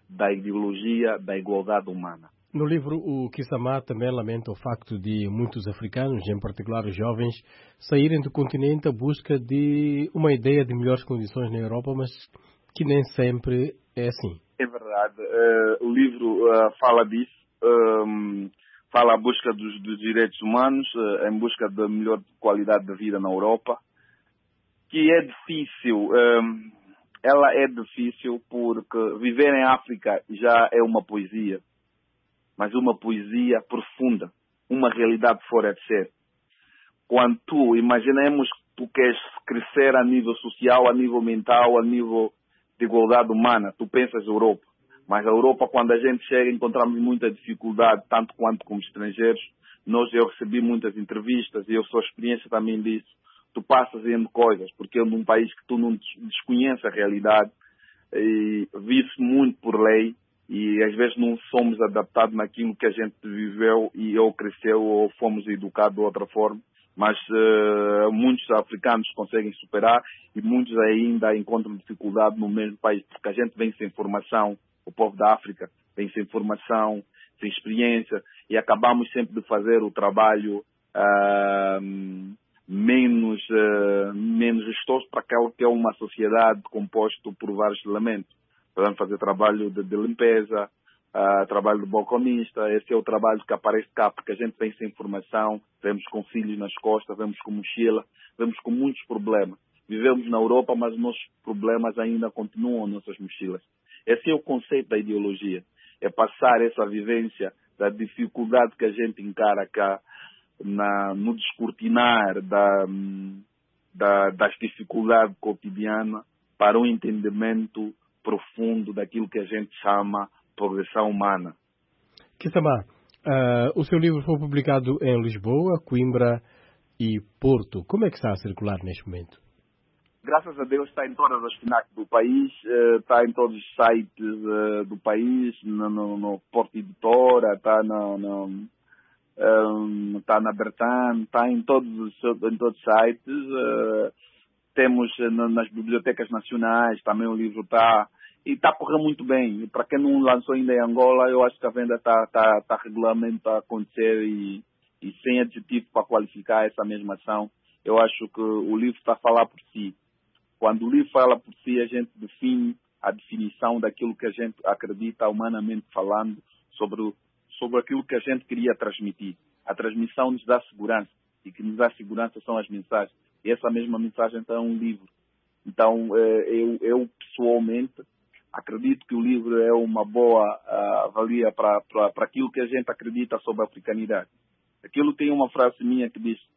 da ideologia da igualdade humana. No livro, o Kissamá também lamenta o facto de muitos africanos, em particular os jovens, saírem do continente à busca de uma ideia de melhores condições na Europa, mas que nem sempre é assim. É verdade. Uh, o livro uh, fala disso, um, fala a busca dos, dos direitos humanos, uh, em busca da melhor qualidade de vida na Europa, que é difícil. Um, ela é difícil porque viver em África já é uma poesia, mas uma poesia profunda, uma realidade fora de ser. Quando tu, imaginemos que tu queres crescer a nível social, a nível mental, a nível de igualdade humana, tu pensas Europa. Mas a Europa, quando a gente chega, encontramos muita dificuldade, tanto quanto como estrangeiros. Nós, eu recebi muitas entrevistas e eu sou experiência também disso. Tu passas vendo coisas, porque é num país que tu não desconheces a realidade e vive-se muito por lei. E às vezes não somos adaptados naquilo que a gente viveu e ou cresceu ou fomos educados de outra forma. Mas uh, muitos africanos conseguem superar e muitos ainda encontram dificuldade no mesmo país, porque a gente vem sem formação, o povo da África vem sem formação, sem experiência, e acabamos sempre de fazer o trabalho uh, menos, uh, menos vistoso para aquela que é uma sociedade composta por vários elementos. Podemos fazer trabalho de, de limpeza, uh, trabalho de balconista. Esse é o trabalho que aparece cá, porque a gente vem sem formação, vemos com filhos nas costas, vemos com mochila, vemos com muitos problemas. Vivemos na Europa, mas os nossos problemas ainda continuam nas nossas mochilas. Esse é o conceito da ideologia. É passar essa vivência da dificuldade que a gente encara cá na, no descortinar da, da, das dificuldades cotidianas para um entendimento profundo daquilo que a gente chama progressão humana. Kissamá, uh, o seu livro foi publicado em Lisboa, Coimbra e Porto. Como é que está a circular neste momento? Graças a Deus está em todas as FNAC do país, uh, está em todos os sites uh, do país, no, no, no Porto Editora, está no, no, um, está na Bertan, está em todos os, em todos os sites. Uh, temos uh, nas bibliotecas nacionais, também o livro está. E está a correr muito bem. E para quem não lançou ainda em Angola, eu acho que a venda está tá, tá regularmente a acontecer e, e sem adjetivo para qualificar essa mesma ação. Eu acho que o livro está a falar por si. Quando o livro fala por si, a gente define a definição daquilo que a gente acredita, humanamente falando, sobre, sobre aquilo que a gente queria transmitir. A transmissão nos dá segurança. E que nos dá segurança são as mensagens. E essa mesma mensagem está em um livro. Então, eu, eu pessoalmente, acredito que o livro é uma boa uh, valia para aquilo que a gente acredita sobre a africanidade. Aquilo tem uma frase minha que diz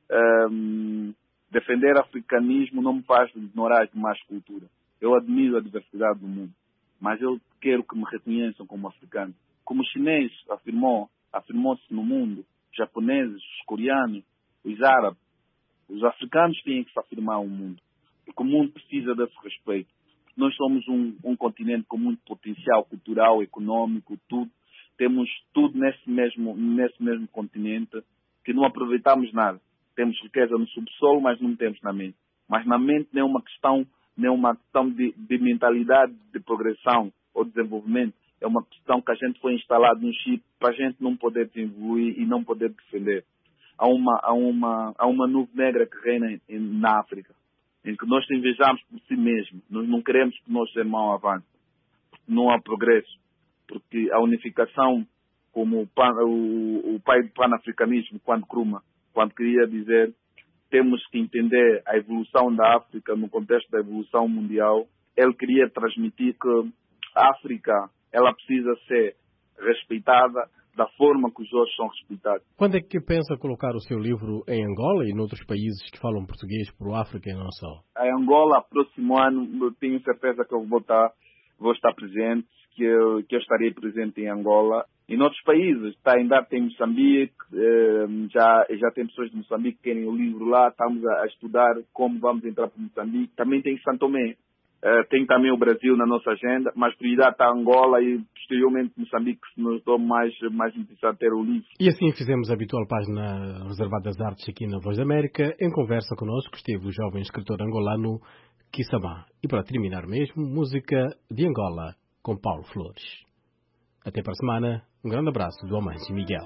um, defender africanismo não me faz ignorar as demais culturas. Eu admiro a diversidade do mundo, mas eu quero que me reconheçam como africano. Como o chinês afirmou, afirmou-se no mundo, os japoneses, os coreanos, os árabes, os africanos têm que se afirmar no mundo, porque o mundo precisa desse respeito. Nós somos um, um continente com muito potencial cultural, econômico, tudo. Temos tudo nesse mesmo, nesse mesmo continente que não aproveitamos nada. Temos riqueza no subsolo, mas não temos na mente. Mas na mente não é uma questão, não é uma questão de, de mentalidade de progressão ou desenvolvimento. É uma questão que a gente foi instalado num chip para a gente não poder desenvolver e não poder defender. Há uma, há uma, há uma nuvem negra que reina em, na África, em que nós invejamos por si mesmos. Nós não queremos que o nosso irmão avance. Não há progresso. Porque a unificação, como o, pan, o, o pai do panafricanismo, quando Nkrumah, quando queria dizer, temos que entender a evolução da África no contexto da evolução mundial, ele queria transmitir que a África, ela precisa ser respeitada da forma que os outros são respeitados. Quando é que pensa colocar o seu livro em Angola e em outros países que falam português por África e não só? Em Angola, próximo ano, eu tenho certeza que eu vou estar, vou estar presente, que eu, que eu estarei presente em Angola. Em outros países, está, ainda tem Moçambique, já, já tem pessoas de Moçambique que querem o livro lá, estamos a, a estudar como vamos entrar para Moçambique. Também tem São Tomé. Uh, tem também o Brasil na nossa agenda, mas prioridade está Angola e posteriormente Moçambique, que se nos dá mais, mais interessante ter o livro. E assim fizemos a habitual página reservada às artes aqui na Voz da América. Em conversa connosco esteve o jovem escritor angolano Kissamá. E para terminar mesmo, música de Angola, com Paulo Flores. Até para a semana. Um grande abraço do Amâncio Miguel.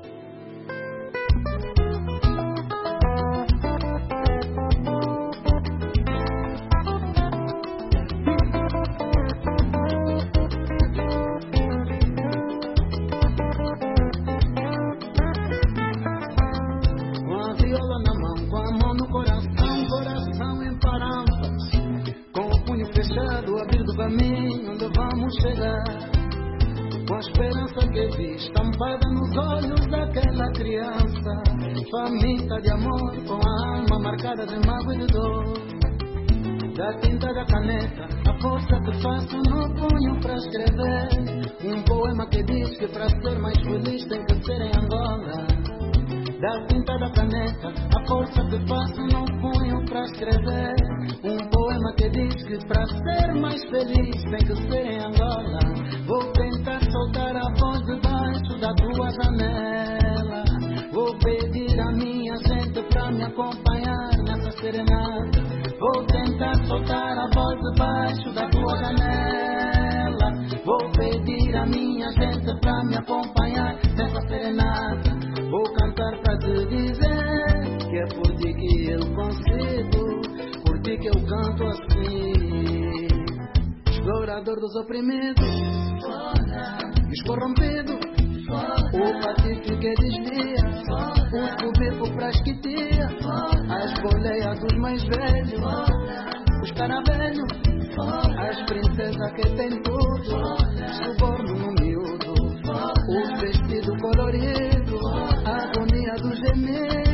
Caminho onde vamos chegar, com a esperança que vi estampada nos olhos daquela criança, faminta de amor, com a alma marcada de mágoa e de dor. Da tinta da caneta, a força que faço no punho para escrever um poema que diz que para ser mais feliz tem que ser em Angola. Da tinta da caneta, a força que faço no punho para escrever um poema que diz que para ser mais feliz tem que ser em Angola. Vou tentar soltar a voz debaixo da tua janela. Vou pedir a minha gente para me acompanhar nessa serenata. Vou tentar soltar a voz debaixo da tua janela. Vou pedir a minha gente para me acompanhar nessa serenata. Vou cantar para te dizer que é por ti que eu consigo, por ti que eu canto assim. Explorador dos oprimidos, os corrompidos, o patife que desvia, o cubico para as que tia, as boleias dos mais velhos, os caravelhos, as princesas que tem tudo, suborno no miúdo, o vestido colorido, a agonia do gemido.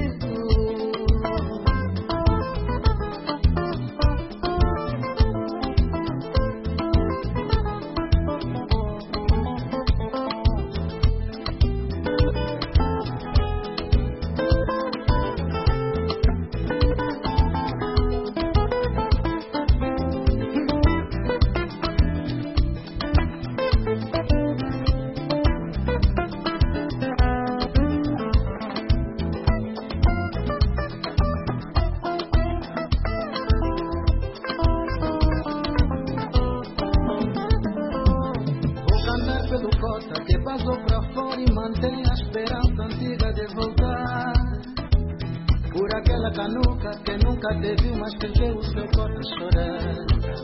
Canuca que nunca te viu, mas que vê o seu cota chorar.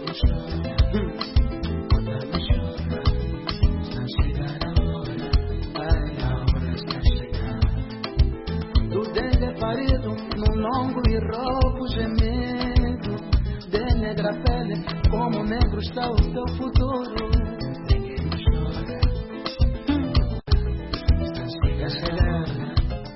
Está a chegar a hora, ai, a hora está a chegar. Do dengue parido, no longo e roubo gemido, de negra pele, como negro está o seu futuro. Ninguém chora, está a chegar.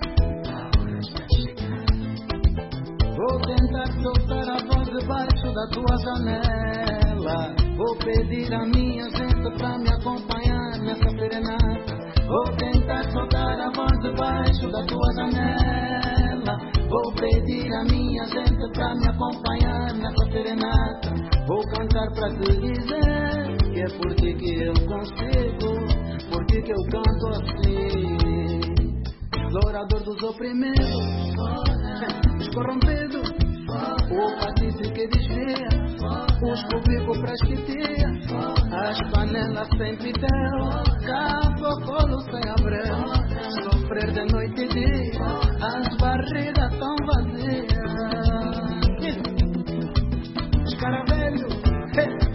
Vou tentar soltar a voz debaixo da tua janela. Vou pedir a minha gente pra me acompanhar nessa serenata. Vou tentar soltar a voz debaixo da tua janela. Vou pedir a minha gente pra me acompanhar nessa serenata. Vou cantar pra te dizer que é por ti que eu consigo, por ti que eu canto assim. Explorador dos oprimidos, os corrompidos, o patife que desvia, os cubicos para as que tia, as panelas sem pitel, caboclo sem abreu, sofrer de noite e dia, as barrigas tão vazias. Escaravelho, hey.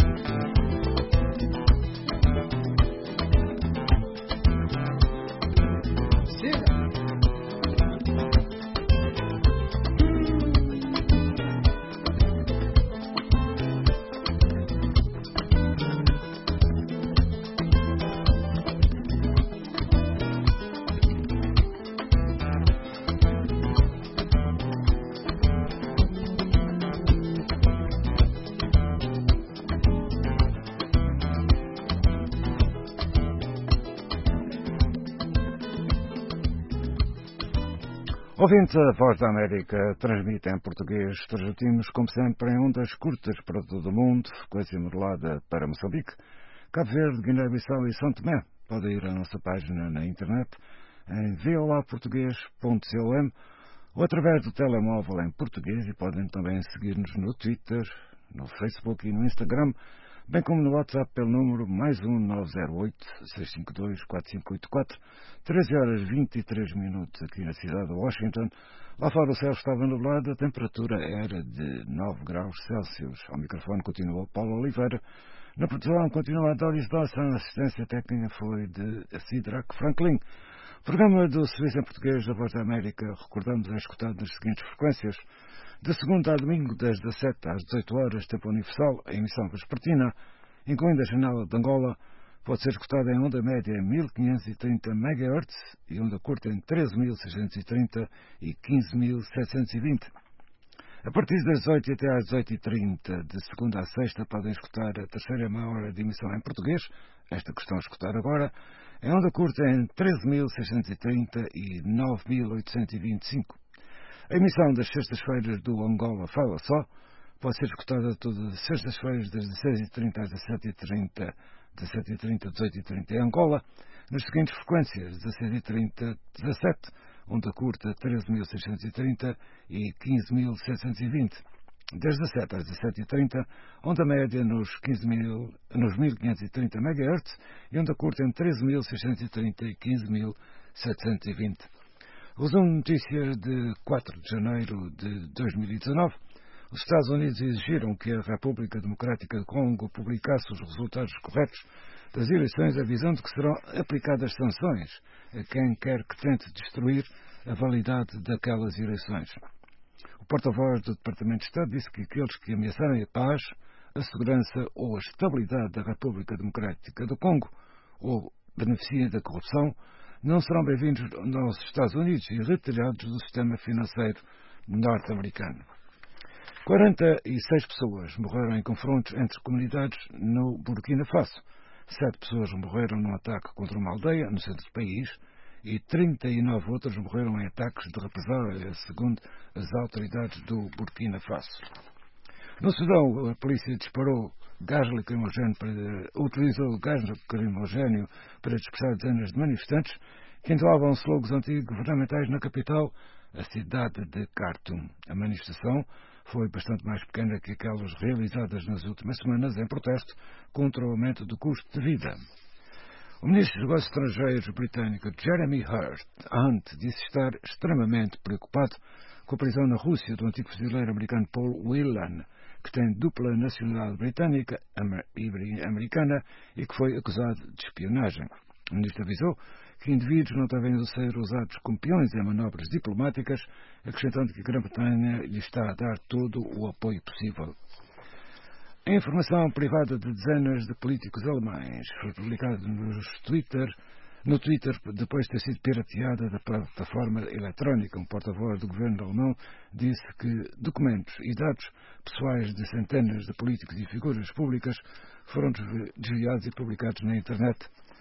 Ouvintes, a Voz da América transmite em português. Transmitimos, como sempre, em ondas curtas para todo o mundo, frequência modulada para Moçambique, Cabo Verde, Guiné-Bissau e São Tomé. Podem ir à nossa página na internet em volaportuguês ponto com ou através do telemóvel em português, e podem também seguir-nos no Twitter, no Facebook e no Instagram bem como no WhatsApp pelo número mais um nove zero oito, seis cinco dois, quatro cinco oito quatro, treze horas e vinte e três minutos aqui na cidade de Washington. Lá fora o céu estava nublado, a temperatura era de nove graus Celsius. Ao microfone continuou Paulo Oliveira. Na produção continua Doris Dawson, a assistência técnica foi de Sidrak Franklin. O programa do Serviço em Português da Voz da América, recordamos, é escutado nas seguintes frequências: de segunda a domingo, das dezassete às dezoito horas, tempo universal, a emissão vespertina, incluindo a janela de Angola, pode ser escutada em onda média em mil quinhentos e trinta megahertz e onda curta em treze mil seiscentos e trinta e quinze mil setecentos e vinte. A partir das dezoito e até às dezoito e trinta, de segunda a sexta, podem escutar a terceira meia hora de emissão em português, esta que estão a escutar agora, em onda curta em treze mil seiscentos e trinta e nove mil oitocentos e vinte e cinco. A emissão das sextas-feiras do Angola Fala Só pode ser escutada todas as sextas-feiras das dezesseis e trinta às dezassete e trinta, dezassete e trinta, dezoito e trinta em Angola, nas seguintes frequências: dezasseis e trinta, dezassete, onda curta treze mil seiscentos e trinta e quinze mil setecentos e vinte. Das dezassete às dezassete e trinta, onda média nos, quinze mil, nos mil quinhentos e trinta megahertz e onda curta em treze mil seiscentos e trinta e quinze mil setecentos e vinte. Resumo de notícias de quatro de janeiro de dois mil e dezanove. Os Estados Unidos exigiram que a República Democrática do Congo publicasse os resultados corretos das eleições, avisando que serão aplicadas sanções a quem quer que tente destruir a validade daquelas eleições. O porta-voz do Departamento de Estado disse que aqueles que ameaçarem a paz, a segurança ou a estabilidade da República Democrática do Congo ou beneficiem da corrupção não serão bem-vindos aos Estados Unidos e retirados do sistema financeiro norte-americano. quarenta e seis pessoas morreram em confrontos entre comunidades no Burkina Faso. Sete pessoas morreram num ataque contra uma aldeia no centro do país e trinta e nove outras morreram em ataques de represália, segundo as autoridades do Burkina Faso. No Sudão, a polícia disparou gás lacrimogéneo para, utilizou gás lacrimogéneo para dispersar dezenas de manifestantes que entoavam slogans anti-governamentais na capital, a cidade de Khartoum. A manifestação foi bastante mais pequena que aquelas realizadas nas últimas semanas em protesto contra o aumento do custo de vida. O ministro dos Negócios Estrangeiros britânico Jeremy Hunt disse estar extremamente preocupado com a prisão na Rússia do antigo fuzileiro americano Paul Whelan, que tem dupla nacionalidade britânica e americana e que foi acusado de espionagem. O ministro avisou que indivíduos não devem ser usados como peões em manobras diplomáticas, acrescentando que a Grã-Bretanha lhe está a dar todo o apoio possível. A informação privada de dezenas de políticos alemães foi publicada nos Twitter, no Twitter depois de ter sido pirateada da plataforma eletrónica. Um porta-voz do governo alemão disse que documentos e dados pessoais de centenas de políticos e figuras públicas foram desviados e publicados na internet.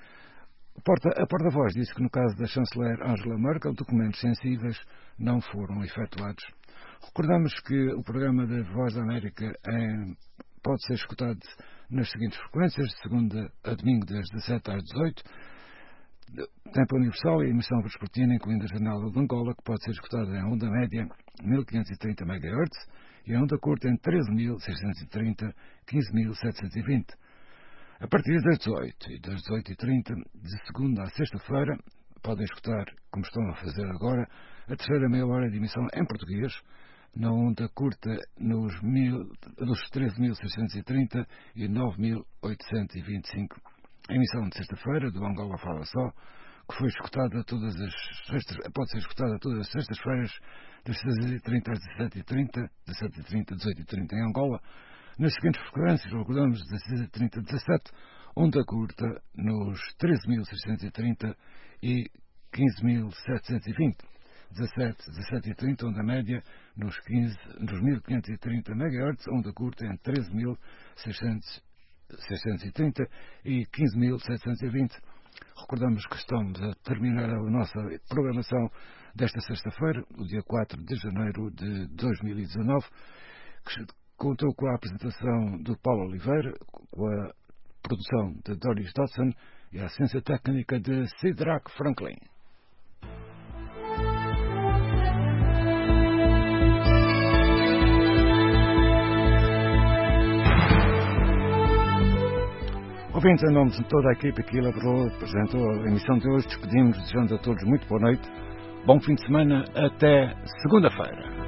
A porta-voz disse que no caso da chanceler Angela Merkel, documentos sensíveis não foram efetuados. Recordamos que o programa da Voz da América é, pode ser escutado nas seguintes frequências: de segunda a domingo, das dezassete às dezoito, tempo universal e emissão vespertina, incluindo a janela de Angola, que pode ser escutada em onda média mil quinhentos e trinta megahertz e em onda curta em treze mil seiscentos e trinta e quinze mil setecentos e vinte. A partir das dezoito e das dezoito e trinta, de segunda a sexta-feira, podem escutar, como estão a fazer agora, a terceira meia hora de emissão em português, na onda curta nos, mil, nos treze mil seiscentos e trinta e nove mil oitocentos e vinte e cinco. A emissão de sexta-feira do Angola Fala Só, que foi escutada todas as sextas, pode ser escutada todas as sextas-feiras, das dezesseis e trinta às dezessete e trinta, dezessete e trinta, dezoito e trinta em Angola, nas seguintes frequências, recordamos, dezesseis e trinta, dezassete, onda curta nos treze mil seiscentos e trinta e quinze mil setecentos e vinte, dezassete, dezassete e trinta, onda média nos, quinze, nos mil quinhentos e trinta megahertz, onda curta em treze mil seiscentos e trinta e quinze mil setecentos e vinte. Recordamos que estamos a terminar a nossa programação desta sexta-feira, o dia quatro de janeiro de dois mil e dezanove, que contou com a apresentação do Paulo Oliveira, com a produção de Doris Dawson e a assistência técnica de Sidrak Franklin. Ouvintes, em nome de toda a equipe que elaborou, apresentou a emissão de hoje, despedimos desejando a todos muito boa noite, bom fim de semana, até segunda-feira.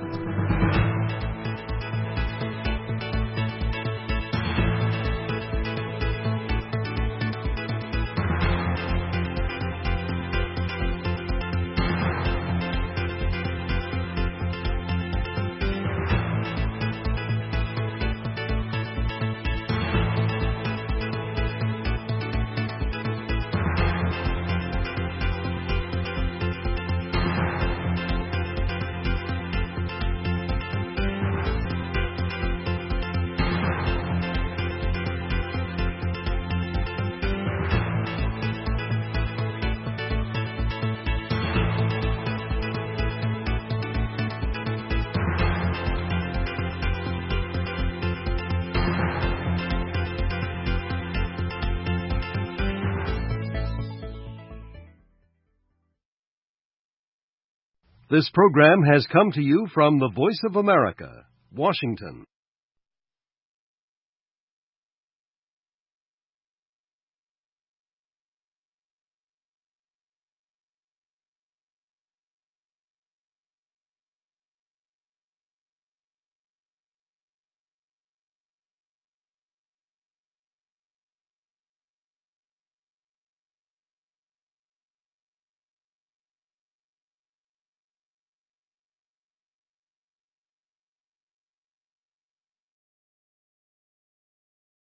This program has come to you from the Voice of America, Washington.